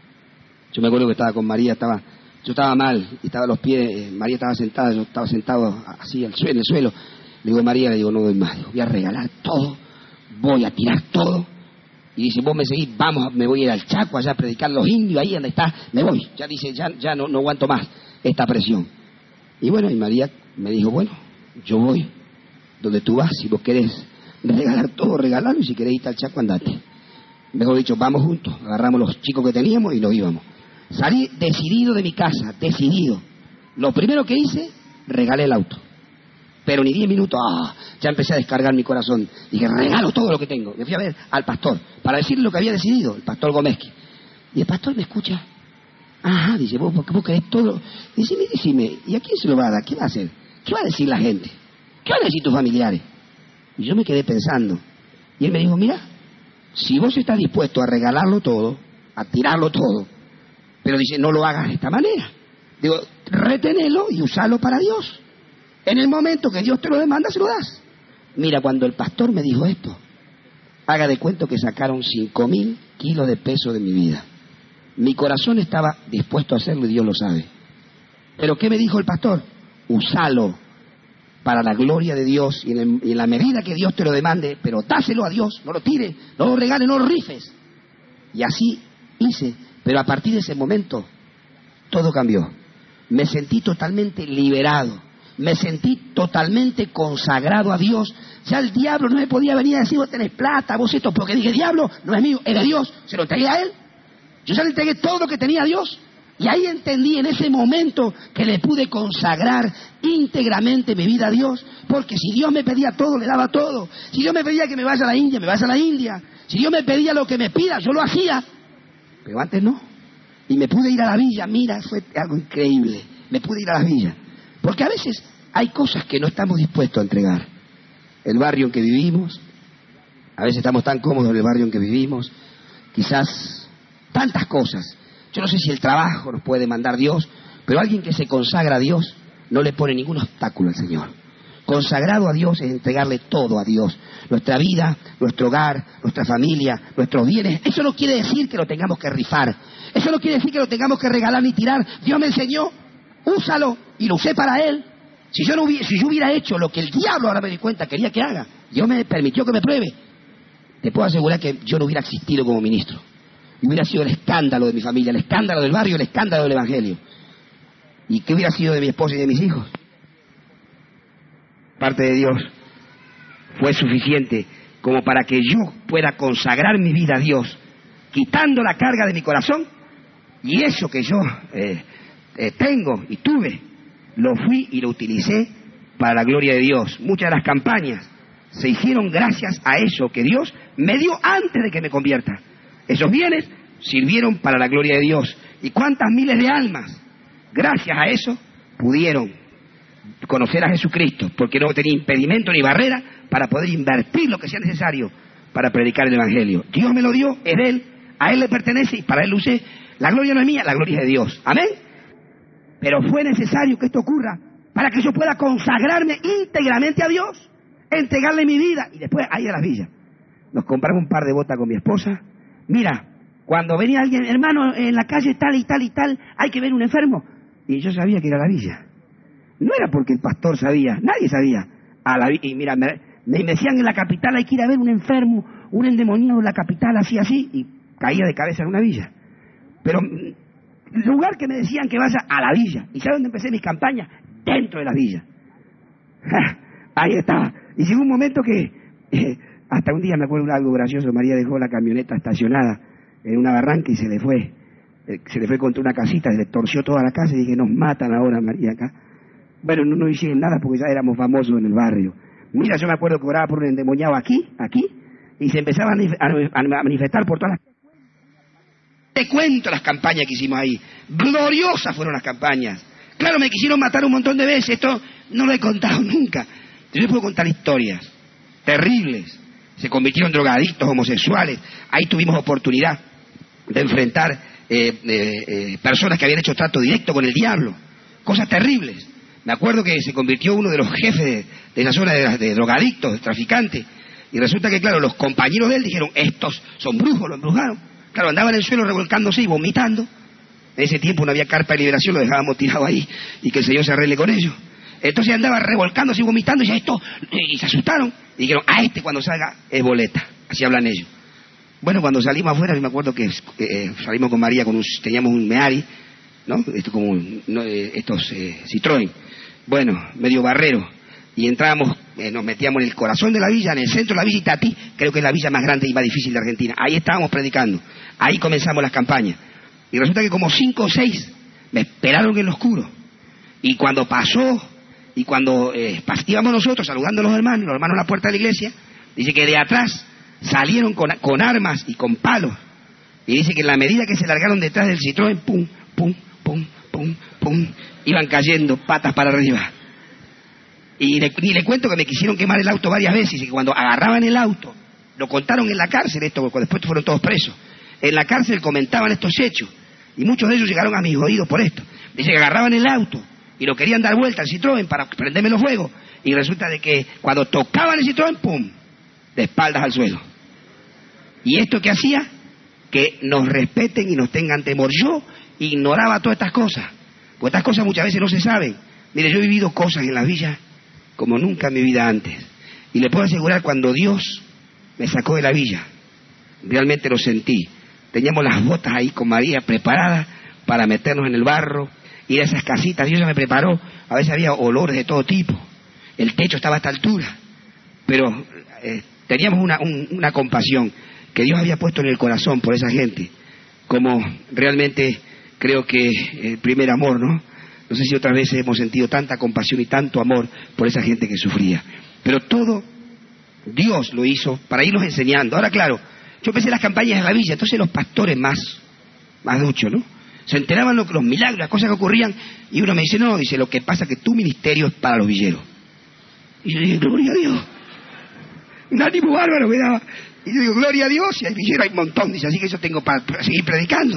yo me acuerdo que estaba con María, estaba... Yo estaba mal, y estaba a los pies, eh, María estaba sentada, yo estaba sentado así al suelo, en el suelo. Le digo, María, le digo, no doy más, digo, voy a regalar todo, voy a tirar todo. Y dice, vos me seguís, vamos, me voy a ir al Chaco, allá a predicar a los indios, ahí donde está, me voy. Ya dice, ya, ya no, no aguanto más esta presión. Y bueno, y María me dijo, bueno, yo voy donde tú vas, si vos querés regalar todo, regalalo, y si querés irte al Chaco, andate. Mejor dicho, vamos juntos, agarramos los chicos que teníamos y nos íbamos. Salí decidido de mi casa, decidido. Lo primero que hice, regalé el auto. Pero ni diez minutos, ah, ya empecé a descargar mi corazón. Dije, regalo todo lo que tengo. Me fui a ver al pastor para decirle lo que había decidido, el pastor Gómezqui. Y el pastor me escucha. Ajá, dice, vos, vos querés todo. Dice, decime, ¿y a quién se lo va a dar? ¿Qué va a hacer? ¿Qué va a decir la gente? ¿Qué van a decir tus familiares? Y yo me quedé pensando. Y él me dijo, mira, si vos estás dispuesto a regalarlo todo, a tirarlo todo, pero dice, no lo hagas de esta manera. Digo, retenelo y usalo para Dios. En el momento que Dios te lo demanda, se lo das. Mira, cuando el pastor me dijo esto, haga de cuento que sacaron cinco mil kilos de peso de mi vida. Mi corazón estaba dispuesto a hacerlo y Dios lo sabe. Pero ¿qué me dijo el pastor? Usalo para la gloria de Dios y en, el, y en la medida que Dios te lo demande, pero dáselo a Dios, no lo tires, no lo regales, no lo rifes. Y así hice. Pero a partir de ese momento, todo cambió. Me sentí totalmente liberado. Me sentí totalmente consagrado a Dios. Ya el diablo no me podía venir a decir, vos tenés plata, vos esto, porque dije, diablo, no es mío, es de Dios. Se lo entregué a Él. Yo ya le entregué todo lo que tenía a Dios. Y ahí entendí en ese momento que le pude consagrar íntegramente mi vida a Dios. Porque si Dios me pedía todo, le daba todo. Si Dios me pedía que me vaya a la India, me vaya a la India. Si Dios me pedía lo que me pida, yo lo hacía. Pero antes no. Y me pude ir a la villa, mira, fue algo increíble. Me pude ir a la villa. Porque a veces hay cosas que no estamos dispuestos a entregar. El barrio en que vivimos, a veces estamos tan cómodos en el barrio en que vivimos, quizás tantas cosas. Yo no sé si el trabajo nos puede mandar Dios, pero alguien que se consagra a Dios no le pone ningún obstáculo al Señor. Consagrado a Dios es entregarle todo a Dios. Nuestra vida, nuestro hogar, nuestra familia, nuestros bienes. Eso no quiere decir que lo tengamos que rifar. Eso no quiere decir que lo tengamos que regalar ni tirar. Dios me enseñó, úsalo, y lo usé para Él. Si yo, no hubiera, si yo hubiera hecho lo que el diablo, ahora me di cuenta, quería que haga, Dios me permitió que me pruebe, te puedo asegurar que yo no hubiera existido como ministro. Y hubiera sido el escándalo de mi familia, el escándalo del barrio, el escándalo del Evangelio. ¿Y qué hubiera sido de mi esposa y de mis hijos? Parte de Dios fue suficiente como para que yo pueda consagrar mi vida a Dios, quitando la carga de mi corazón, y eso que yo eh, eh, tengo y tuve, lo fui y lo utilicé para la gloria de Dios. Muchas de las campañas se hicieron gracias a eso que Dios me dio antes de que me convierta. Esos bienes sirvieron para la gloria de Dios. ¿Y cuántas miles de almas, gracias a eso, pudieron conocer a Jesucristo? Porque no tenía impedimento ni barrera para poder invertir lo que sea necesario para predicar el Evangelio. Dios me lo dio, es de Él, a Él le pertenece y para Él lo usé. La gloria no es mía, la gloria es de Dios. Amén. Pero fue necesario que esto ocurra para que yo pueda consagrarme íntegramente a Dios, entregarle mi vida y después ahí a las villas. Nos compramos un par de botas con mi esposa. Mira, cuando venía alguien, hermano, en la calle tal y tal y tal, hay que ver un enfermo. Y yo sabía que era la villa. No era porque el pastor sabía, nadie sabía. A la, y mira, me, me decían en la capital hay que ir a ver un enfermo, un endemoniado en la capital, así, así, y caía de cabeza en una villa. Pero el lugar que me decían que vaya a la villa. ¿Y sabes dónde empecé mis campañas? Dentro de la villa. Ja, ahí estaba. Y llegó un momento que, eh, hasta un día me acuerdo de algo gracioso, María dejó la camioneta estacionada en una barranca y se le fue. Eh, se le fue contra una casita, se le torció toda la casa y dije, nos matan ahora, María, acá. Bueno, no nos hicieron nada porque ya éramos famosos en el barrio. Mira, yo me acuerdo que oraba por un endemoniado aquí, aquí, y se empezaba a manifestar por todas las... Te cuento las campañas que hicimos ahí. Gloriosas fueron las campañas. Claro, me quisieron matar un montón de veces, esto no lo he contado nunca. Yo les puedo contar historias terribles. Se convirtieron en drogadictos, homosexuales. Ahí tuvimos oportunidad de enfrentar eh, eh, eh, personas que habían hecho trato directo con el diablo. Cosas terribles. Me acuerdo que se convirtió uno de los jefes de, de esa zona de, de drogadictos, de traficantes. Y resulta que, claro, los compañeros de él dijeron, estos son brujos, lo embrujaron. Claro, andaban en el suelo revolcándose y vomitando. En ese tiempo no había carpa de liberación, lo dejábamos tirado ahí y que el Señor se arregle con ellos. Entonces andaba revolcándose y vomitando y ya esto, y se asustaron. Y dijeron, a este cuando salga es boleta. Así hablan ellos. Bueno, cuando salimos afuera, me acuerdo que eh, salimos con María, con un, teníamos un Meari, ¿no? Esto como no, eh, estos eh, Citroën. Bueno, medio barrero. Y entrábamos, eh, nos metíamos en el corazón de la villa, en el centro de la villa Itatí, creo que es la villa más grande y más difícil de Argentina. Ahí estábamos predicando. Ahí comenzamos las campañas. Y resulta que como cinco o seis me esperaron en lo oscuro. Y cuando pasó, y cuando eh, íbamos nosotros saludando a los hermanos, los hermanos a la puerta de la iglesia, dice que de atrás salieron con, con armas y con palos. Y dice que en la medida que se largaron detrás del Citroën, pum, pum, pum, pum, pum, iban cayendo patas para arriba. Y le, y le cuento que me quisieron quemar el auto varias veces, y que cuando agarraban el auto, lo contaron en la cárcel, esto, porque después fueron todos presos. En la cárcel comentaban estos hechos, y muchos de ellos llegaron a mis oídos por esto. Dice que agarraban el auto y lo querían dar vuelta al Citroën para prenderme los fuegos, y resulta de que cuando tocaban el Citroën, pum, de espaldas al suelo. ¿Y esto qué hacía? Que nos respeten y nos tengan temor. Yo ignoraba todas estas cosas, porque estas cosas muchas veces no se saben. Mire, yo he vivido cosas en las villas como nunca en mi vida antes. Y le puedo asegurar, cuando Dios me sacó de la villa, realmente lo sentí. Teníamos las botas ahí con María preparadas para meternos en el barro, ir a esas casitas. Dios ya me preparó. A veces había olores de todo tipo. El techo estaba a esta altura. Pero eh, teníamos una, un, una compasión que Dios había puesto en el corazón por esa gente. Como realmente creo que el primer amor, ¿no? No sé si otras veces hemos sentido tanta compasión y tanto amor por esa gente que sufría. Pero todo Dios lo hizo para irnos enseñando. Ahora, claro, yo empecé las campañas en la villa, entonces los pastores más, más duchos, ¿no? Se enteraban los, los milagros, las cosas que ocurrían, y uno me dice, no, dice, lo que pasa es que tu ministerio es para los villeros. Y yo digo, gloria a Dios. Un ánimo bárbaro me daba. Y yo digo, gloria a Dios, y hay villeros, hay un montón, dice, así que yo tengo para, para seguir predicando.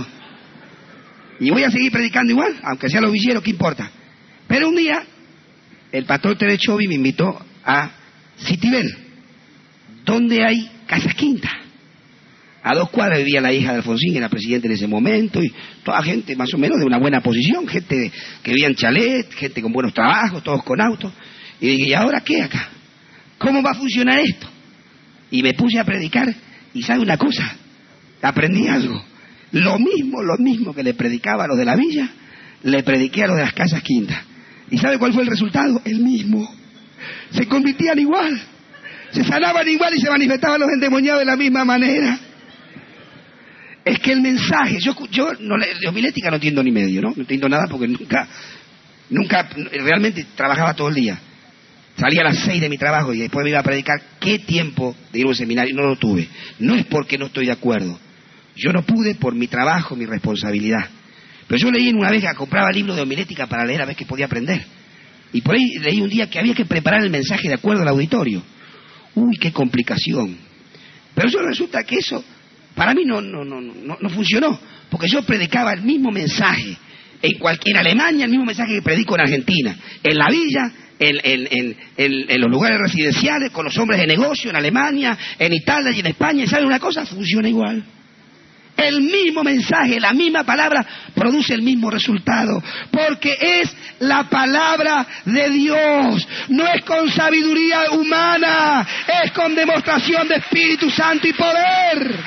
Y voy a seguir predicando igual, aunque sea los villeros, ¿qué importa? Pero un día, el pastor Terechovi me invitó a Citibel, donde hay casas quintas. A dos cuadras vivía la hija de Alfonsín, que era presidente en ese momento, y toda gente más o menos de una buena posición, gente que vivía en chalet, gente con buenos trabajos, todos con autos. Y dije, ¿y ahora qué acá? ¿Cómo va a funcionar esto? Y me puse a predicar, y ¿sabe una cosa? Aprendí algo. Lo mismo, lo mismo que le predicaba a los de la villa, le prediqué a los de las casas quintas. ¿Y sabe cuál fue el resultado? El mismo. Se convertían igual, se sanaban igual y se manifestaban los endemoniados de la misma manera. Es que el mensaje, yo, yo no, de homilética no entiendo ni medio, ¿no? No entiendo nada porque nunca, nunca, realmente trabajaba todo el día. Salía a las seis de mi trabajo y después me iba a predicar. ¿Qué tiempo de ir a un seminario? No lo tuve. No es porque no estoy de acuerdo. Yo no pude por mi trabajo, mi responsabilidad. Pero yo leí en una vez que compraba libros de homilética para leer a ver qué podía aprender. Y por ahí leí un día que había que preparar el mensaje de acuerdo al auditorio. Uy, qué complicación. Pero eso resulta que eso para mí no, no, no, no, no funcionó. Porque yo predicaba el mismo mensaje en, cualquier, en Alemania, el mismo mensaje que predico en Argentina. En la villa, en, en, en, en, en los lugares residenciales, con los hombres de negocio, en Alemania, en Italia y en España. ¿Y saben una cosa? Funciona igual. El mismo mensaje, la misma palabra produce el mismo resultado, porque es la palabra de Dios, no es con sabiduría humana, es con demostración de Espíritu Santo y poder.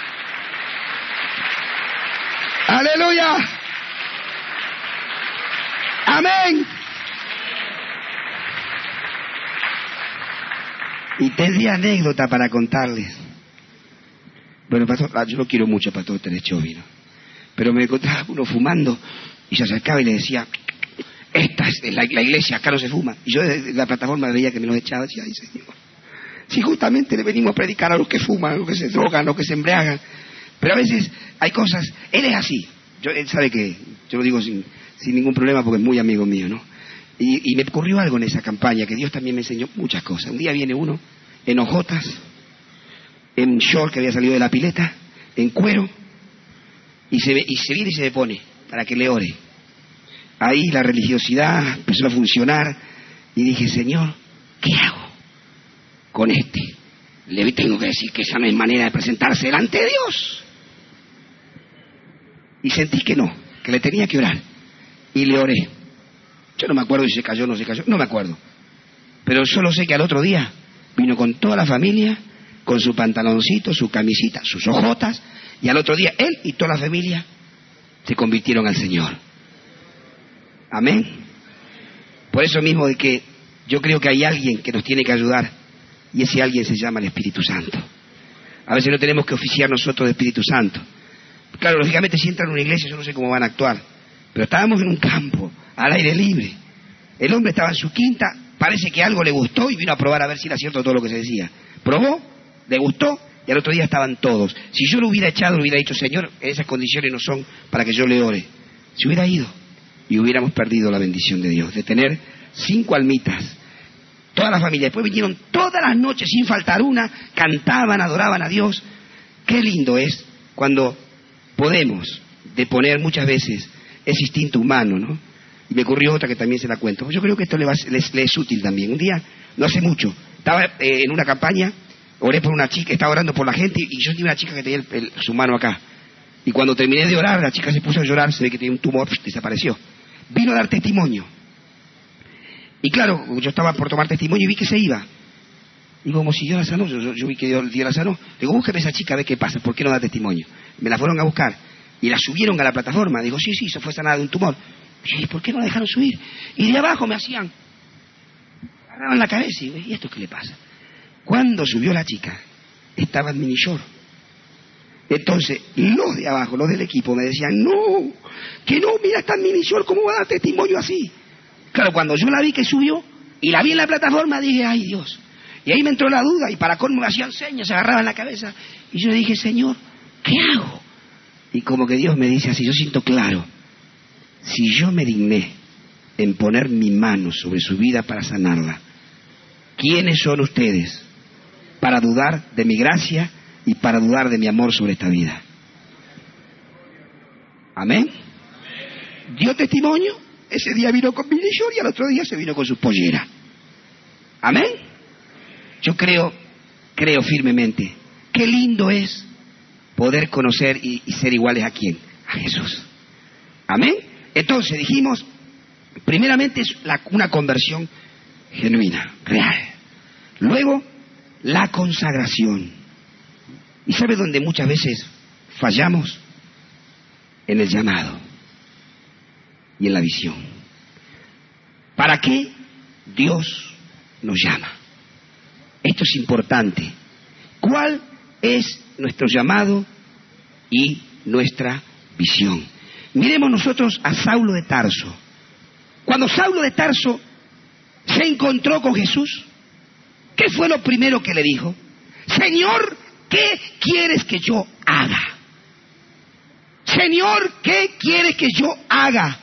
Aleluya. Amén. Y tendría anécdota para contarles. Bueno, pastor, yo lo quiero mucho, pastor Terechovi, ¿no? Pero me encontraba uno fumando y se acercaba y le decía, esta es la, la iglesia, acá no se fuma. Y yo desde la plataforma veía que me lo echaba y decía, ay Señor, si justamente le venimos a predicar a los que fuman, a los que se drogan, a los que se embriagan. Pero a veces hay cosas, él es así. Yo, él sabe que, yo lo digo sin, sin ningún problema porque es muy amigo mío, ¿no? Y, y me ocurrió algo en esa campaña, que Dios también me enseñó muchas cosas. Un día viene uno en hojotas, en short que había salido de la pileta, en cuero, y se, ve, y se viene y se me pone para que le ore. Ahí la religiosidad empezó a funcionar y dije, Señor, ¿qué hago con este? Le tengo que decir que esa no es manera de presentarse delante de Dios. Y sentí que no, que le tenía que orar. Y le oré. Yo no me acuerdo si se cayó o no se cayó, no me acuerdo. Pero solo sé que al otro día vino con toda la familia, con su pantaloncito, su camisita, sus ojotas, y al otro día él y toda la familia se convirtieron al Señor. Amén. Por eso mismo de que yo creo que hay alguien que nos tiene que ayudar, y ese alguien se llama el Espíritu Santo. A veces no tenemos que oficiar nosotros de Espíritu Santo. Claro, lógicamente si entran en una iglesia yo no sé cómo van a actuar, pero estábamos en un campo, al aire libre. El hombre estaba en su quinta, parece que algo le gustó y vino a probar a ver si era cierto todo lo que se decía. Probó, le gustó y al otro día estaban todos. Si yo lo hubiera echado, le hubiera dicho, Señor, esas condiciones no son para que yo le ore. Se hubiera ido y hubiéramos perdido la bendición de Dios, de tener cinco almitas, toda la familia. Después vinieron todas las noches sin faltar una, cantaban, adoraban a Dios. Qué lindo es cuando podemos deponer muchas veces ese instinto humano, ¿no? Y me ocurrió otra que también se la cuento. Yo creo que esto le, va, le, le es útil también. Un día, no hace mucho, estaba eh, en una campaña, oré por una chica, estaba orando por la gente y yo tenía una chica que tenía el, el, su mano acá. Y cuando terminé de orar, la chica se puso a llorar, se ve que tenía un tumor, desapareció. Vino a dar testimonio. Y claro, yo estaba por tomar testimonio y vi que se iba. Y como si Dios la sanó, yo, yo, yo vi que Dios, Dios la sanó. Digo, búsqueme a esa chica a ver qué pasa, ¿por qué no da testimonio? Me la fueron a buscar y la subieron a la plataforma. Digo, sí, sí, se fue sanada de un tumor. ¿Y por qué no la dejaron subir? Y de abajo me hacían, agarraban la cabeza y digo, ¿y esto qué le pasa? Cuando subió la chica, estaba en mini short. Entonces, los de abajo, los del equipo, me decían, no, que no, mira, está en mini short, ¿cómo va a dar testimonio así? Claro, cuando yo la vi que subió y la vi en la plataforma, dije, ay Dios. Y ahí me entró la duda y para colmo me hacían señas, se agarraban la cabeza. Y yo dije, Señor, ¿qué hago? Y como que Dios me dice así, yo siento claro, si yo me digné en poner mi mano sobre su vida para sanarla, ¿quiénes son ustedes para dudar de mi gracia y para dudar de mi amor sobre esta vida? Amén. Dio testimonio, ese día vino con mi short y al otro día se vino con su pollera. Amén. Yo creo, creo firmemente, qué lindo es poder conocer y, y ser iguales a quién, a Jesús. Amén. Entonces dijimos, primeramente es la, una conversión genuina, real. Luego, la consagración. ¿Y sabe dónde muchas veces fallamos? en el llamado y en la visión. ¿Para qué Dios nos llama? Esto es importante. ¿Cuál es nuestro llamado y nuestra visión? Miremos nosotros a Saulo de Tarso. Cuando Saulo de Tarso se encontró con Jesús, ¿qué fue lo primero que le dijo? Señor, ¿qué quieres que yo haga? Señor, ¿qué quieres que yo haga?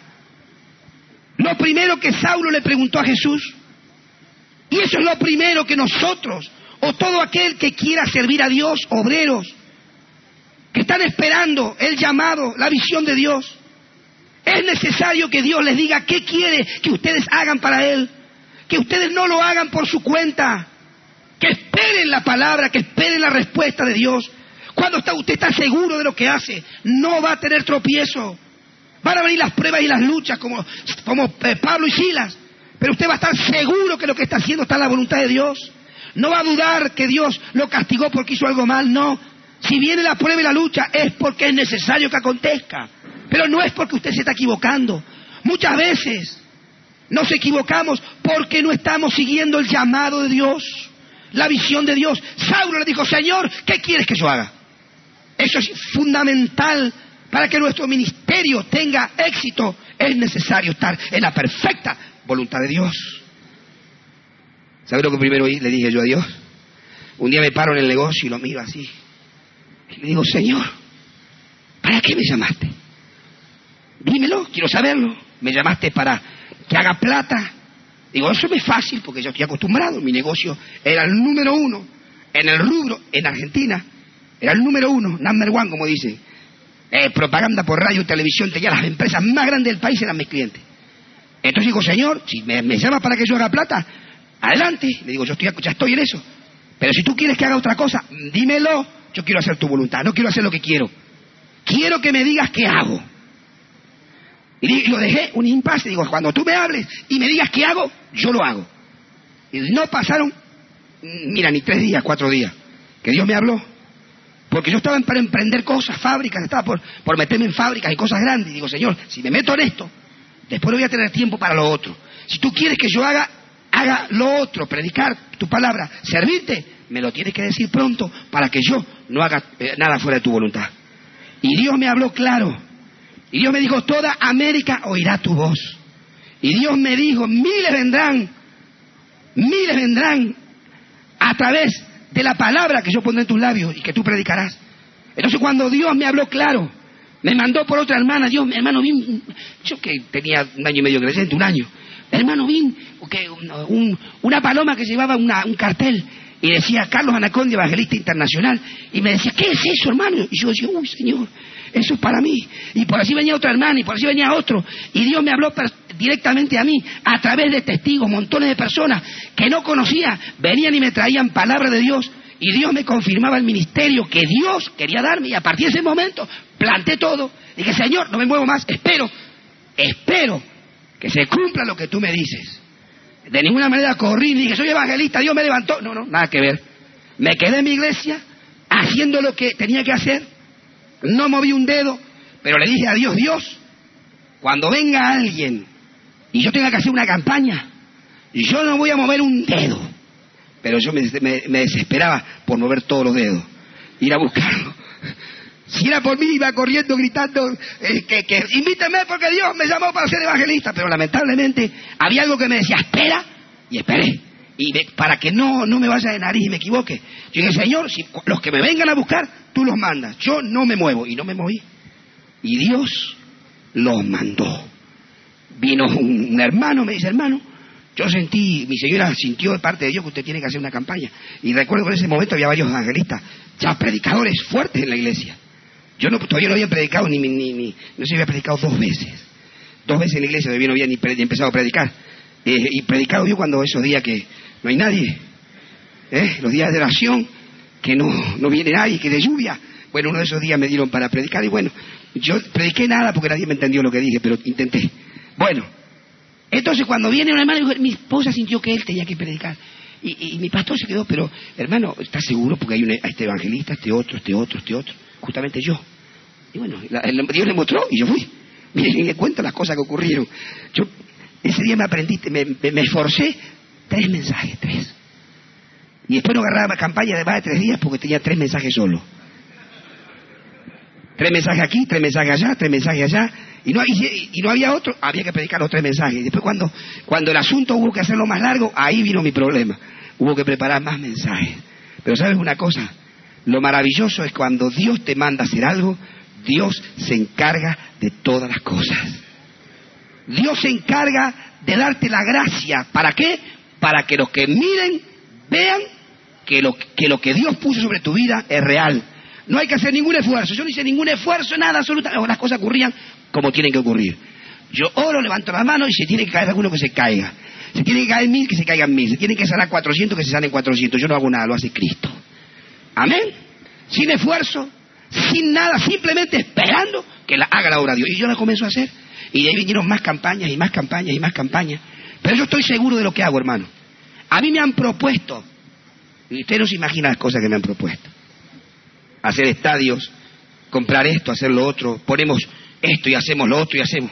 Lo primero que Saulo le preguntó a Jesús, y eso es lo primero que nosotros, o todo aquel que quiera servir a Dios, obreros, que están esperando el llamado, la visión de Dios, es necesario que Dios les diga qué quiere que ustedes hagan para Él, que ustedes no lo hagan por su cuenta, que esperen la palabra, que esperen la respuesta de Dios. Cuando está, usted está seguro de lo que hace, no va a tener tropiezo. Van a venir las pruebas y las luchas como, como eh, Pablo y Silas, pero usted va a estar seguro que lo que está haciendo está en la voluntad de Dios. No va a dudar que Dios lo castigó porque hizo algo mal, no. Si viene la prueba y la lucha es porque es necesario que acontezca, pero no es porque usted se está equivocando. Muchas veces nos equivocamos porque no estamos siguiendo el llamado de Dios, la visión de Dios. Saulo le dijo, Señor, ¿qué quieres que yo haga? Eso es fundamental para que nuestro ministerio tenga éxito. Es necesario estar en la perfecta voluntad de Dios. ¿Sabe lo que primero le dije yo a Dios? Un día me paro en el negocio y lo miro así. Y le digo, Señor, ¿para qué me llamaste? Dímelo, quiero saberlo. Me llamaste para que haga plata. Digo, eso es fácil porque yo estoy acostumbrado. Mi negocio era el número uno en el rubro en Argentina. Era el número uno, number one, como dicen. Eh, propaganda por radio y televisión, tenía las empresas más grandes del país, eran mis clientes. Entonces digo, Señor, si me, me llamas para que yo haga plata, adelante. Le digo, yo estoy, ya estoy en eso. Pero si tú quieres que haga otra cosa, dímelo. Yo quiero hacer tu voluntad, no quiero hacer lo que quiero. Quiero que me digas qué hago. Y lo dejé un impasse. Digo, cuando tú me hables y me digas qué hago, yo lo hago. Y no pasaron, mira, ni tres días, cuatro días, que Dios me habló. Porque yo estaba para emprender cosas, fábricas, estaba por, por meterme en fábricas y cosas grandes. Y digo, Señor, si me meto en esto, después no voy a tener tiempo para lo otro. Si tú quieres que yo haga, haga lo otro, predicar tu palabra, servirte, me lo tienes que decir pronto para que yo no haga eh, nada fuera de tu voluntad. Y Dios me habló claro. Y Dios me dijo, toda América oirá tu voz. Y Dios me dijo, miles vendrán, miles vendrán a través de la palabra que yo pondré en tus labios y que tú predicarás. Entonces cuando Dios me habló claro, me mandó por otra hermana. Dios, hermano, vi, yo que tenía un año y medio creciente, un año, hermano, vi que un, un, una paloma que llevaba una, un cartel y decía Carlos Anaconda, evangelista internacional, y me decía, ¿qué es eso, hermano? Y yo decía, uy, Señor, eso es para mí. Y por así venía otra hermana, y por así venía otro, y Dios me habló directamente a mí, a través de testigos, montones de personas que no conocía, venían y me traían palabra de Dios, y Dios me confirmaba el ministerio que Dios quería darme, y a partir de ese momento planté todo, y dije, Señor, no me muevo más, espero, espero que se cumpla lo que tú me dices. De ninguna manera corrí, ni dije, soy evangelista, Dios me levantó. No, no, nada que ver. Me quedé en mi iglesia, haciendo lo que tenía que hacer, no moví un dedo, pero le dije a Dios, Dios, cuando venga alguien y yo tenga que hacer una campaña, yo no voy a mover un dedo. Pero yo me, me, me desesperaba por mover todos los dedos, ir a buscarlo. Si era por mí, iba corriendo, gritando, eh, que, que invíteme porque Dios me llamó para ser evangelista. Pero lamentablemente había algo que me decía, espera, y esperé. Y me, para que no, no me vaya de nariz y me equivoque. Yo dije, Señor, si los que me vengan a buscar, tú los mandas. Yo no me muevo. Y no me moví. Y Dios los mandó. Vino un, un hermano, me dice, hermano, yo sentí, mi señora sintió de parte de Dios que usted tiene que hacer una campaña. Y recuerdo que en ese momento había varios evangelistas, ya predicadores fuertes en la iglesia. Yo no, todavía no había predicado, ni, ni, ni no sé, había predicado dos veces. Dos veces en la iglesia, todavía no había ni, pre, ni empezado a predicar. Eh, y predicado yo cuando esos días que no hay nadie. ¿Eh? Los días de oración, que no, no viene nadie, que de lluvia. Bueno, uno de esos días me dieron para predicar y bueno, yo prediqué nada porque nadie me entendió lo que dije, pero intenté. Bueno, entonces cuando viene un hermano, mi esposa sintió que él tenía que predicar. Y, y, y mi pastor se quedó, pero hermano, ¿estás seguro? Porque hay un, este evangelista, este otro, este otro, este otro. Justamente yo. Y bueno, la, el, Dios le mostró y yo fui. Miren, y le cuento las cosas que ocurrieron. Yo ese día me aprendí, me, me, me esforcé, tres mensajes, tres. Y después no agarraba campaña de más de tres días porque tenía tres mensajes solo. Tres mensajes aquí, tres mensajes allá, tres mensajes allá. Y no, y, y no había otro, había que predicar los tres mensajes. Y después cuando, cuando el asunto hubo que hacerlo más largo, ahí vino mi problema. Hubo que preparar más mensajes. Pero ¿sabes una cosa? Lo maravilloso es cuando Dios te manda a hacer algo, Dios se encarga de todas las cosas. Dios se encarga de darte la gracia. ¿Para qué? Para que los que miren, vean que lo que, lo que Dios puso sobre tu vida es real. No hay que hacer ningún esfuerzo. Yo no hice ningún esfuerzo, nada, absolutamente. Las cosas ocurrían como tienen que ocurrir. Yo oro, levanto la mano y se tiene que caer alguno que se caiga. Se tiene que caer mil, que se caigan mil. Se tiene que sanar cuatrocientos, que se salen cuatrocientos. Yo no hago nada, lo hace Cristo. Amén. Sin esfuerzo, sin nada, simplemente esperando que la, haga la obra de Dios. Y yo la comienzo a hacer. Y de ahí vinieron más campañas y más campañas y más campañas. Pero yo estoy seguro de lo que hago, hermano. A mí me han propuesto, y usted no se imagina las cosas que me han propuesto. Hacer estadios, comprar esto, hacer lo otro, ponemos esto y hacemos lo otro y hacemos.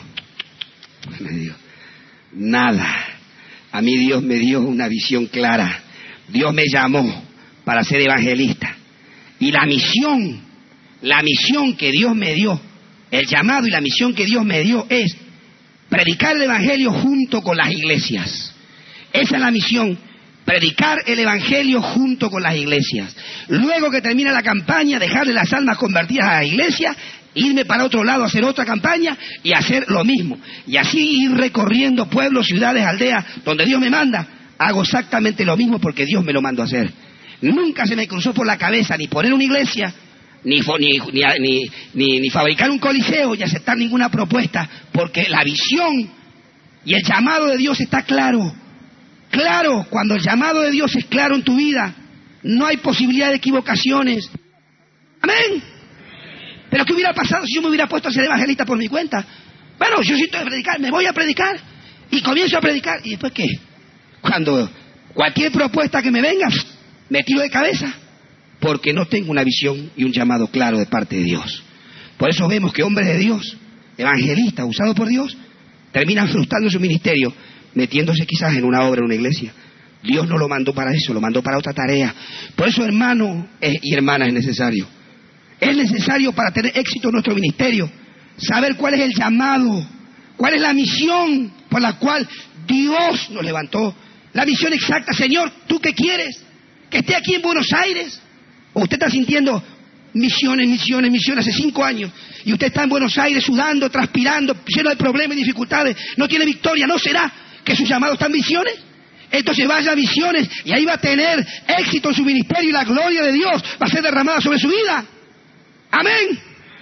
Nada. A mí Dios me dio una visión clara. Dios me llamó para ser evangelista. Y la misión, la misión que Dios me dio, el llamado y la misión que Dios me dio es predicar el evangelio junto con las iglesias. Esa es la misión. Predicar el evangelio junto con las iglesias. Luego que termina la campaña, dejarle las almas convertidas a la iglesia, irme para otro lado a hacer otra campaña y hacer lo mismo. Y así ir recorriendo pueblos, ciudades, aldeas, donde Dios me manda. Hago exactamente lo mismo porque Dios me lo mandó a hacer. Nunca se me cruzó por la cabeza ni poner una iglesia, ni, ni, ni, ni, ni fabricar un coliseo y aceptar ninguna propuesta, porque la visión y el llamado de Dios está claro. Claro, cuando el llamado de Dios es claro en tu vida, no hay posibilidad de equivocaciones. Amén. Pero ¿qué hubiera pasado si yo me hubiera puesto a ser evangelista por mi cuenta? Bueno, yo siento de predicar, me voy a predicar y comienzo a predicar. ¿Y después qué? Cuando cualquier propuesta que me venga, me tiro de cabeza, porque no tengo una visión y un llamado claro de parte de Dios. Por eso vemos que hombres de Dios, evangelistas usados por Dios, terminan frustrando su ministerio, metiéndose quizás en una obra, en una iglesia. Dios no lo mandó para eso, lo mandó para otra tarea. Por eso, hermanos y hermanas, es necesario. Es necesario para tener éxito en nuestro ministerio, saber cuál es el llamado, cuál es la misión por la cual Dios nos levantó. La misión exacta. Señor, ¿tú qué quieres? ¿Que esté aquí en Buenos Aires? ¿O usted está sintiendo misiones, misiones, misiones hace cinco años? Y usted está en Buenos Aires sudando, transpirando, lleno de problemas y dificultades. No tiene victoria. ¿No será que su llamado está en misiones? Entonces vaya a misiones y ahí va a tener éxito en su ministerio y la gloria de Dios va a ser derramada sobre su vida. Amén.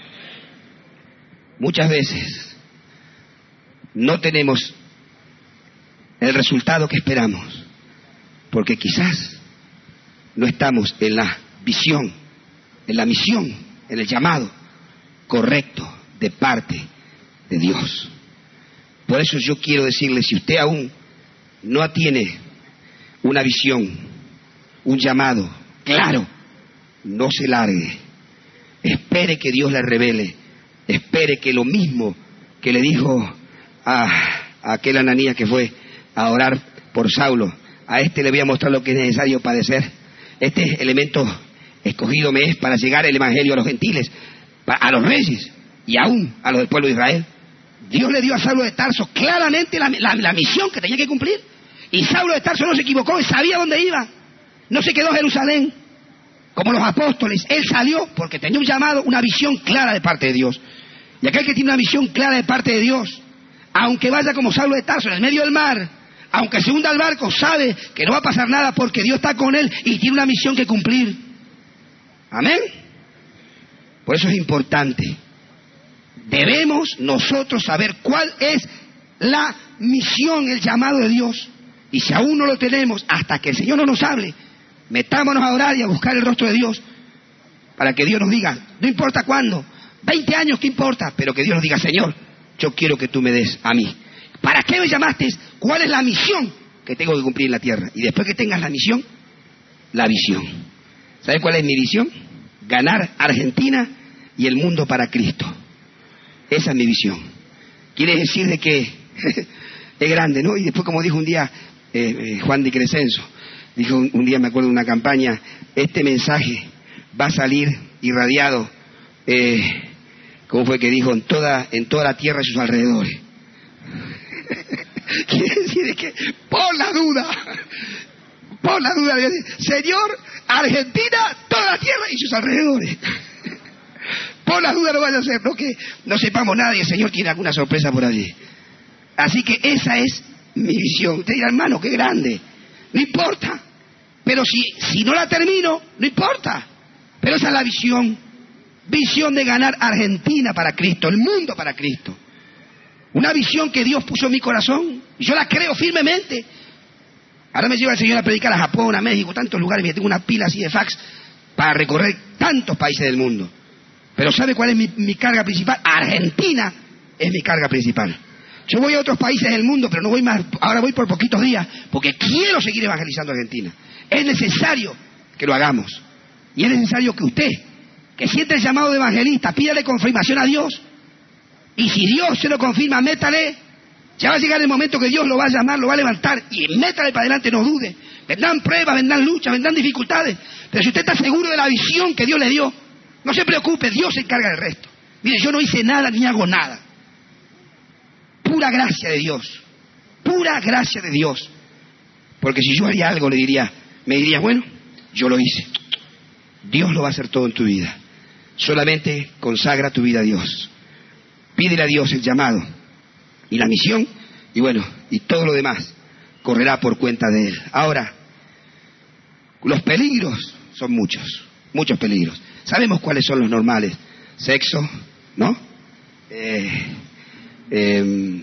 Muchas veces no tenemos el resultado que esperamos porque quizás no estamos en la visión, en la misión, en el llamado correcto de parte de Dios. Por eso yo quiero decirle, si usted aún no tiene una visión, un llamado claro, no se largue. Espere que Dios le revele. Espere que lo mismo que le dijo a, a aquel Ananías que fue a orar por Saulo, a este le voy a mostrar lo que es necesario padecer. Este elemento escogido me es para llegar el evangelio a los gentiles, a los reyes y aún a los del pueblo de Israel. Dios le dio a Saulo de Tarso claramente la, la, la misión que tenía que cumplir. Y Saulo de Tarso no se equivocó, él sabía dónde iba. No se quedó en Jerusalén como los apóstoles. Él salió porque tenía un llamado, una visión clara de parte de Dios. Y aquel que tiene una visión clara de parte de Dios, aunque vaya como Saulo de Tarso en el medio del mar, aunque se hunda el barco, sabe que no va a pasar nada porque Dios está con él y tiene una misión que cumplir. Amén. Por eso es importante. Debemos nosotros saber cuál es la misión, el llamado de Dios. Y si aún no lo tenemos, hasta que el Señor no nos hable, metámonos a orar y a buscar el rostro de Dios, para que Dios nos diga, no importa cuándo, veinte años, ¿qué importa? Pero que Dios nos diga, Señor, yo quiero que tú me des a mí. ¿Para qué me llamaste? ¿Cuál es la misión que tengo que cumplir en la tierra? Y después que tengas la misión, la visión. ¿Sabes cuál es mi visión? Ganar Argentina y el mundo para Cristo. Esa es mi visión. Quiere decir de que es grande, ¿no? Y después, como dijo un día eh, eh, Juan de Crescenzo, dijo un, un día, me acuerdo de una campaña, este mensaje va a salir irradiado, eh, ¿cómo fue que dijo? En toda, en toda la tierra y sus alrededores. Quiere decir de que, por la duda, por la duda, Señor, Argentina, toda la tierra y sus alrededores. Por la duda no vaya a ser, no que no sepamos nada y el Señor tiene alguna sorpresa por allí. Así que esa es mi visión. Usted dirá, hermano, qué grande. No importa. Pero si, si no la termino, no importa. Pero esa es la visión. Visión de ganar Argentina para Cristo, el mundo para Cristo. Una visión que Dios puso en mi corazón. Y yo la creo firmemente. Ahora me lleva el Señor a predicar a Japón, a México, tantos lugares. Y tengo una pila así de fax para recorrer tantos países del mundo. Pero ¿sabe cuál es mi, mi carga principal? Argentina es mi carga principal. Yo voy a otros países del mundo, pero no voy más. Ahora voy por poquitos días, porque quiero seguir evangelizando a Argentina. Es necesario que lo hagamos. Y es necesario que usted, que siente el llamado de evangelista, pídale confirmación a Dios. Y si Dios se lo confirma, métale. Ya va a llegar el momento que Dios lo va a llamar, lo va a levantar. Y métale para adelante, no dude. Vendrán pruebas, vendrán luchas, vendrán dificultades. Pero si usted está seguro de la visión que Dios le dio, no se preocupe, Dios se encarga del resto. Mire, yo no hice nada ni hago nada. Pura gracia de Dios. Pura gracia de Dios. Porque si yo haría algo, le diría, me diría, bueno, yo lo hice. Dios lo va a hacer todo en tu vida. Solamente consagra tu vida a Dios. Pídele a Dios el llamado y la misión, y bueno, y todo lo demás correrá por cuenta de Él. Ahora, los peligros son muchos, muchos peligros. Sabemos cuáles son los normales. Sexo, ¿no? Eh, eh,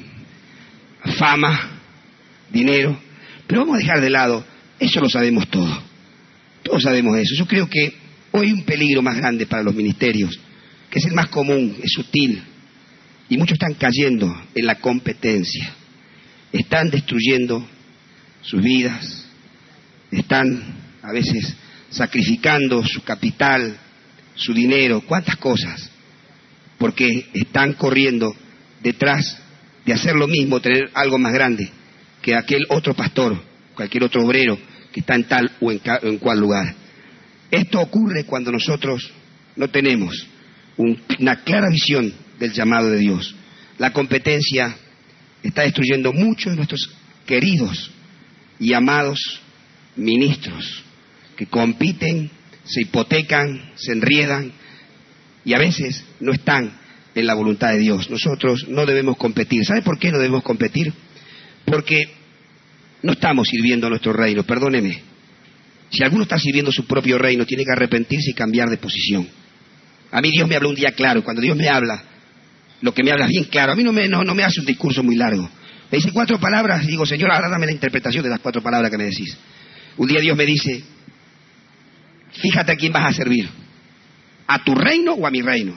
fama, dinero. Pero vamos a dejar de lado, eso lo sabemos todo. Todos sabemos eso. Yo creo que hoy hay un peligro más grande para los ministerios, que es el más común, es sutil. Y muchos están cayendo en la competencia. Están destruyendo sus vidas. Están a veces sacrificando su capital, su dinero, cuántas cosas, porque están corriendo detrás de hacer lo mismo, tener algo más grande que aquel otro pastor, cualquier otro obrero que está en tal o en, ca- en cual lugar. Esto ocurre cuando nosotros no tenemos un, una clara visión del llamado de Dios. La competencia está destruyendo muchos de nuestros queridos y amados ministros que compiten, se hipotecan, se enriedan y a veces no están en la voluntad de Dios. Nosotros no debemos competir. ¿Sabe por qué no debemos competir? Porque no estamos sirviendo a nuestro reino, perdóneme. Si alguno está sirviendo su propio reino, tiene que arrepentirse y cambiar de posición. A mí Dios me habló un día claro. Cuando Dios me habla, lo que me habla es bien claro. A mí no me, no, no me hace un discurso muy largo. Me dice cuatro palabras y digo, Señor, ahora dame la interpretación de las cuatro palabras que me decís. Un día Dios me dice, fíjate a quién vas a servir, a tu reino o a mi reino.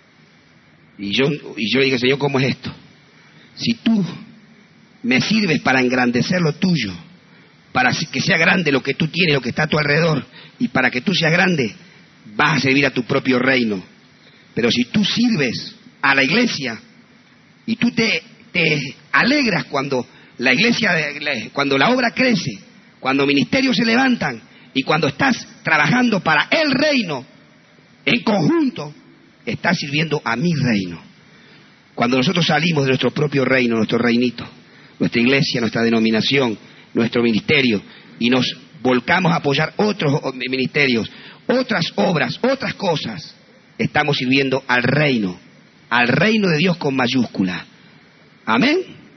Y yo, y yo le dije, Señor, ¿cómo es esto? Si tú me sirves para engrandecer lo tuyo, para que sea grande lo que tú tienes, lo que está a tu alrededor, y para que tú seas grande, vas a servir a tu propio reino. Pero si tú sirves a la iglesia y tú te, te alegras cuando la iglesia, cuando la obra crece, cuando ministerios se levantan y cuando estás trabajando para el reino en conjunto, estás sirviendo a mi reino. Cuando nosotros salimos de nuestro propio reino, nuestro reinito, nuestra iglesia, nuestra denominación, nuestro ministerio, y nos volcamos a apoyar otros ministerios, otras obras, otras cosas, estamos sirviendo al reino, al reino de Dios con mayúscula. Amén.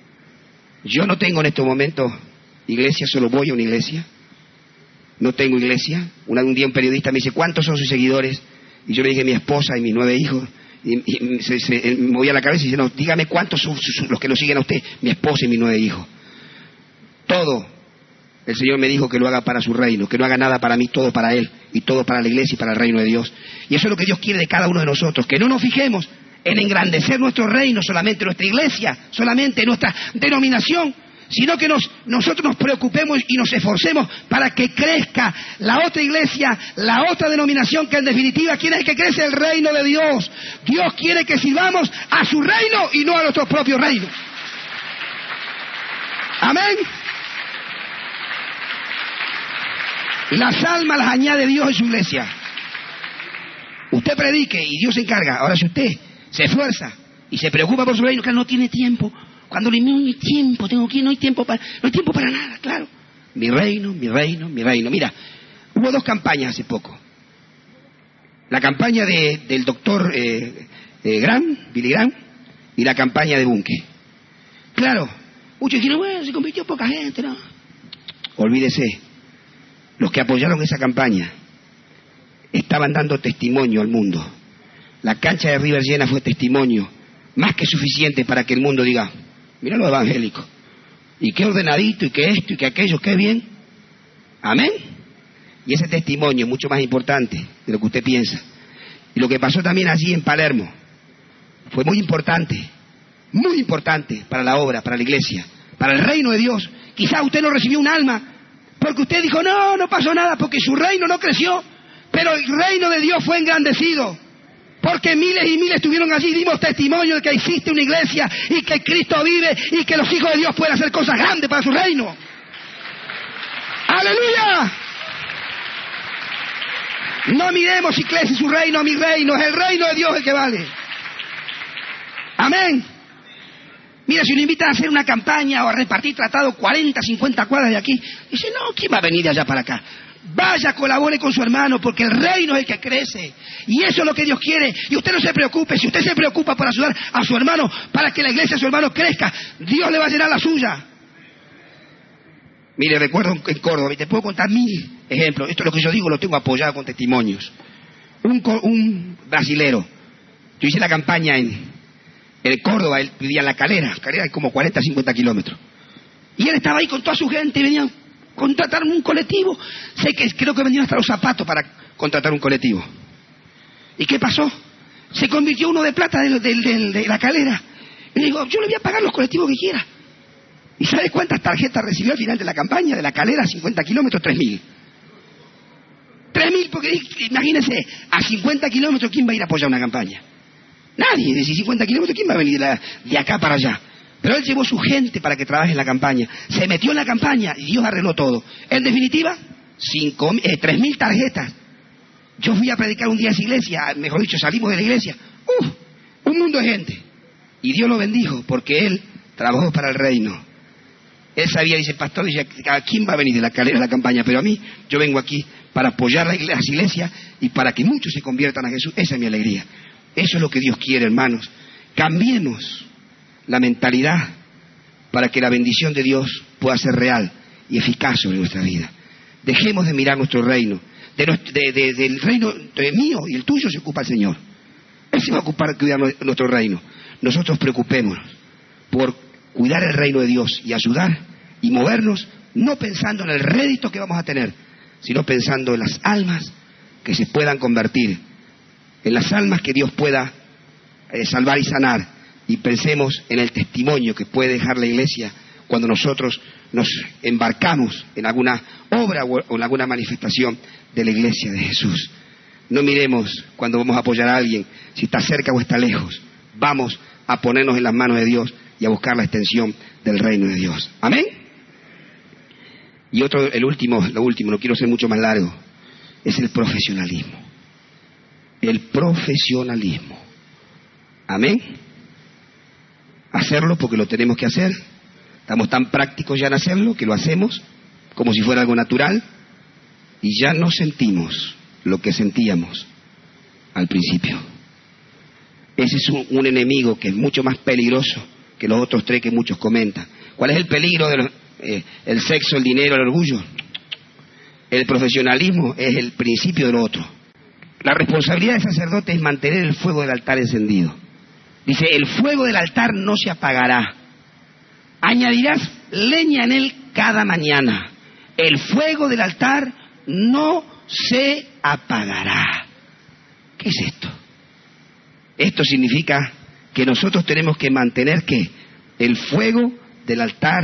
Yo no tengo en estos momentos iglesia, solo voy a una iglesia. No tengo iglesia. Una, un día un periodista me dice, ¿cuántos son sus seguidores? Y yo le dije, mi esposa y mis nueve hijos. Y, y se, se me movía la cabeza y dice, no, dígame cuántos son sus, los que lo siguen a usted. Mi esposa y mis nueve hijos. Todo el Señor me dijo que lo haga para su reino, que no haga nada para mí, todo para Él, y todo para la iglesia y para el reino de Dios. Y eso es lo que Dios quiere de cada uno de nosotros, que no nos fijemos en engrandecer nuestro reino, solamente nuestra iglesia, solamente nuestra denominación, sino que nos, nosotros nos preocupemos y nos esforcemos para que crezca la otra iglesia, la otra denominación, que en definitiva, ¿quién es el que crece? El reino de Dios. Dios quiere que sirvamos a su reino y no a nuestro propio reino. Amén. Las almas las añade Dios en su iglesia. Usted predique y Dios se encarga. Ahora, si usted se esfuerza y se preocupa por su reino, que no tiene tiempo. Cuando le digo, no hay tiempo, tengo que ir, no hay tiempo para, no hay tiempo para nada, claro. Mi reino, mi reino, mi reino. Mira, hubo dos campañas hace poco. La campaña de, del doctor eh, eh, Graham, Billy Graham, y la campaña de Bunke. Claro, muchos dijeron, bueno, se convirtió poca gente, ¿no? Olvídese, los que apoyaron esa campaña estaban dando testimonio al mundo. La cancha de River llena fue testimonio, más que suficiente para que el mundo diga, mira los evangélicos, y qué ordenadito, y qué esto, y qué aquello, qué bien. Amén. Y ese testimonio es mucho más importante de lo que usted piensa. Y lo que pasó también allí en Palermo fue muy importante, muy importante para la obra, para la iglesia, para el reino de Dios. Quizás usted no recibió un alma porque usted dijo, no, no pasó nada, porque su reino no creció, pero el reino de Dios fue engrandecido. Porque miles y miles estuvieron allí y dimos testimonio de que existe una iglesia y que Cristo vive y que los hijos de Dios pueden hacer cosas grandes para su reino. ¡Aleluya! No miremos si crece su reino o mi reino, es el reino de Dios el que vale. Amén. Mira, si lo invitan a hacer una campaña o a repartir tratados cuarenta, cincuenta cuadras de aquí, dice, no, ¿quién va a venir de allá para acá? Vaya, colabore con su hermano, porque el reino es el que crece. Y eso es lo que Dios quiere. Y usted no se preocupe. Si usted se preocupa por ayudar a su hermano, para que la iglesia de su hermano crezca, Dios le va a llenar la suya. Mire, recuerdo en Córdoba, y te puedo contar mil ejemplos. Esto es lo que yo digo, lo tengo apoyado con testimonios. Un, un brasilero. Yo hice la campaña en, en Córdoba, él vivía en La Calera. Calera hay como cuarenta, cincuenta kilómetros. Y él estaba ahí con toda su gente y venían contratar un colectivo. Sé que creo que vendían hasta los zapatos para contratar un colectivo. ¿Y qué pasó? Se convirtió uno de plata de, de, de, de La Calera. Y le digo, yo le voy a pagar los colectivos que quiera. ¿Y sabe cuántas tarjetas recibió al final de la campaña? De La Calera, cincuenta kilómetros, tres mil. tres mil, porque imagínense, a cincuenta kilómetros, ¿quién va a ir a apoyar una campaña? Nadie. De cincuenta kilómetros, ¿quién va a venir de, la, de acá para allá? Pero él llevó su gente para que trabaje en la campaña. Se metió en la campaña y Dios arregló todo. En definitiva, cinco, eh, tres mil tarjetas. Yo fui a predicar un día a esa iglesia, mejor dicho, salimos de la iglesia. ¡Uf! Un mundo de gente. Y Dios lo bendijo porque él trabajó para el reino. Él sabía, dice, pastor, dice, ¿a quién va a venir de La Calera a la campaña? Pero a mí, yo vengo aquí para apoyar las iglesias y para que muchos se conviertan a Jesús. Esa es mi alegría. Eso es lo que Dios quiere, hermanos. Cambiemos la mentalidad para que la bendición de Dios pueda ser real y eficaz sobre nuestra vida. Dejemos de mirar nuestro reino. De nuestro, de, de, del reino de mío y el tuyo se ocupa el Señor. Él se va a ocupar de cuidar nuestro reino. Nosotros preocupémonos por cuidar el reino de Dios y ayudar y movernos, no pensando en el rédito que vamos a tener, sino pensando en las almas que se puedan convertir, en las almas que Dios pueda eh, salvar y sanar. Y pensemos en el testimonio que puede dejar la iglesia cuando nosotros nos embarcamos en alguna obra o en alguna manifestación de la iglesia de Jesús. No miremos cuando vamos a apoyar a alguien si está cerca o está lejos. Vamos a ponernos en las manos de Dios y a buscar la extensión del reino de Dios. ¿Amén? Y otro, el último, lo último, no quiero ser mucho más largo, es el profesionalismo. El profesionalismo. ¿Amén? Hacerlo porque lo tenemos que hacer. Estamos tan prácticos ya en hacerlo que lo hacemos como si fuera algo natural y ya no sentimos lo que sentíamos al principio. Ese es un, un enemigo que es mucho más peligroso que los otros tres que muchos comentan. ¿Cuál es el peligro del eh, el sexo, el dinero, el orgullo? El profesionalismo es el principio de lo otro. La responsabilidad del sacerdote es mantener el fuego del altar encendido. Dice, el fuego del altar no se apagará. Añadirás leña en él cada mañana. El fuego del altar no se apagará. ¿Qué es esto? Esto significa que nosotros tenemos que mantener ¿qué? El fuego del altar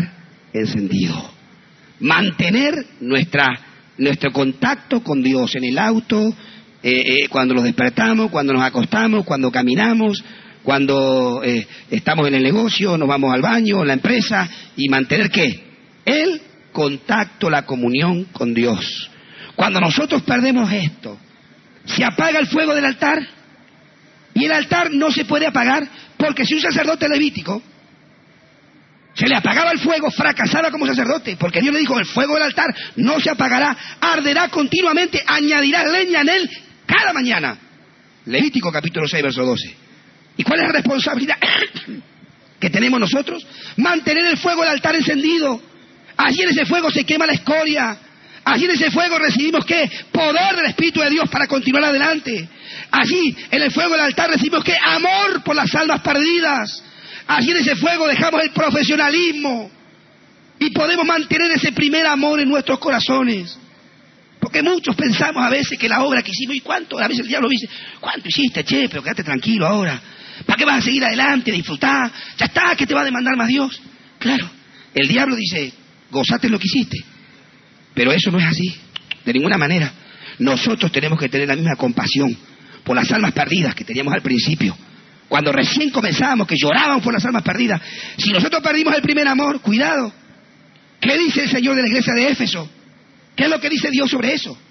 encendido. Mantener nuestra, nuestro contacto con Dios en el auto, eh, eh, cuando nos despertamos, cuando nos acostamos, cuando caminamos, cuando eh, estamos en el negocio, nos vamos al baño, en la empresa, y mantener ¿qué? El contacto, la comunión con Dios. Cuando nosotros perdemos esto, se apaga el fuego del altar, y el altar no se puede apagar, porque si un sacerdote levítico se le apagaba el fuego, fracasaba como sacerdote, porque Dios le dijo, el fuego del altar no se apagará, arderá continuamente, añadirá leña en él cada mañana. Levítico capítulo seis, verso doce. ¿Y cuál es la responsabilidad que tenemos nosotros? Mantener el fuego del altar encendido. Allí en ese fuego se quema la escoria. Allí en ese fuego recibimos ¿qué? Poder del Espíritu de Dios para continuar adelante. Allí en el fuego del altar recibimos ¿qué? Amor por las almas perdidas. Allí en ese fuego dejamos el profesionalismo y podemos mantener ese primer amor en nuestros corazones. Porque muchos pensamos a veces que la obra que hicimos, ¿y cuánto? A veces el diablo dice, ¿cuánto hiciste, che? Pero quédate tranquilo ahora. ¿Para qué vas a seguir adelante, disfrutar? Ya está, ¿qué te va a demandar más Dios? Claro, el diablo dice, gozate lo que hiciste. Pero eso no es así, de ninguna manera. Nosotros tenemos que tener la misma compasión por las almas perdidas que teníamos al principio. Cuando recién comenzábamos, que llorábamos por las almas perdidas. Si nosotros perdimos el primer amor, cuidado. ¿Qué dice el Señor de la iglesia de Éfeso? ¿Qué es lo que dice Dios sobre eso?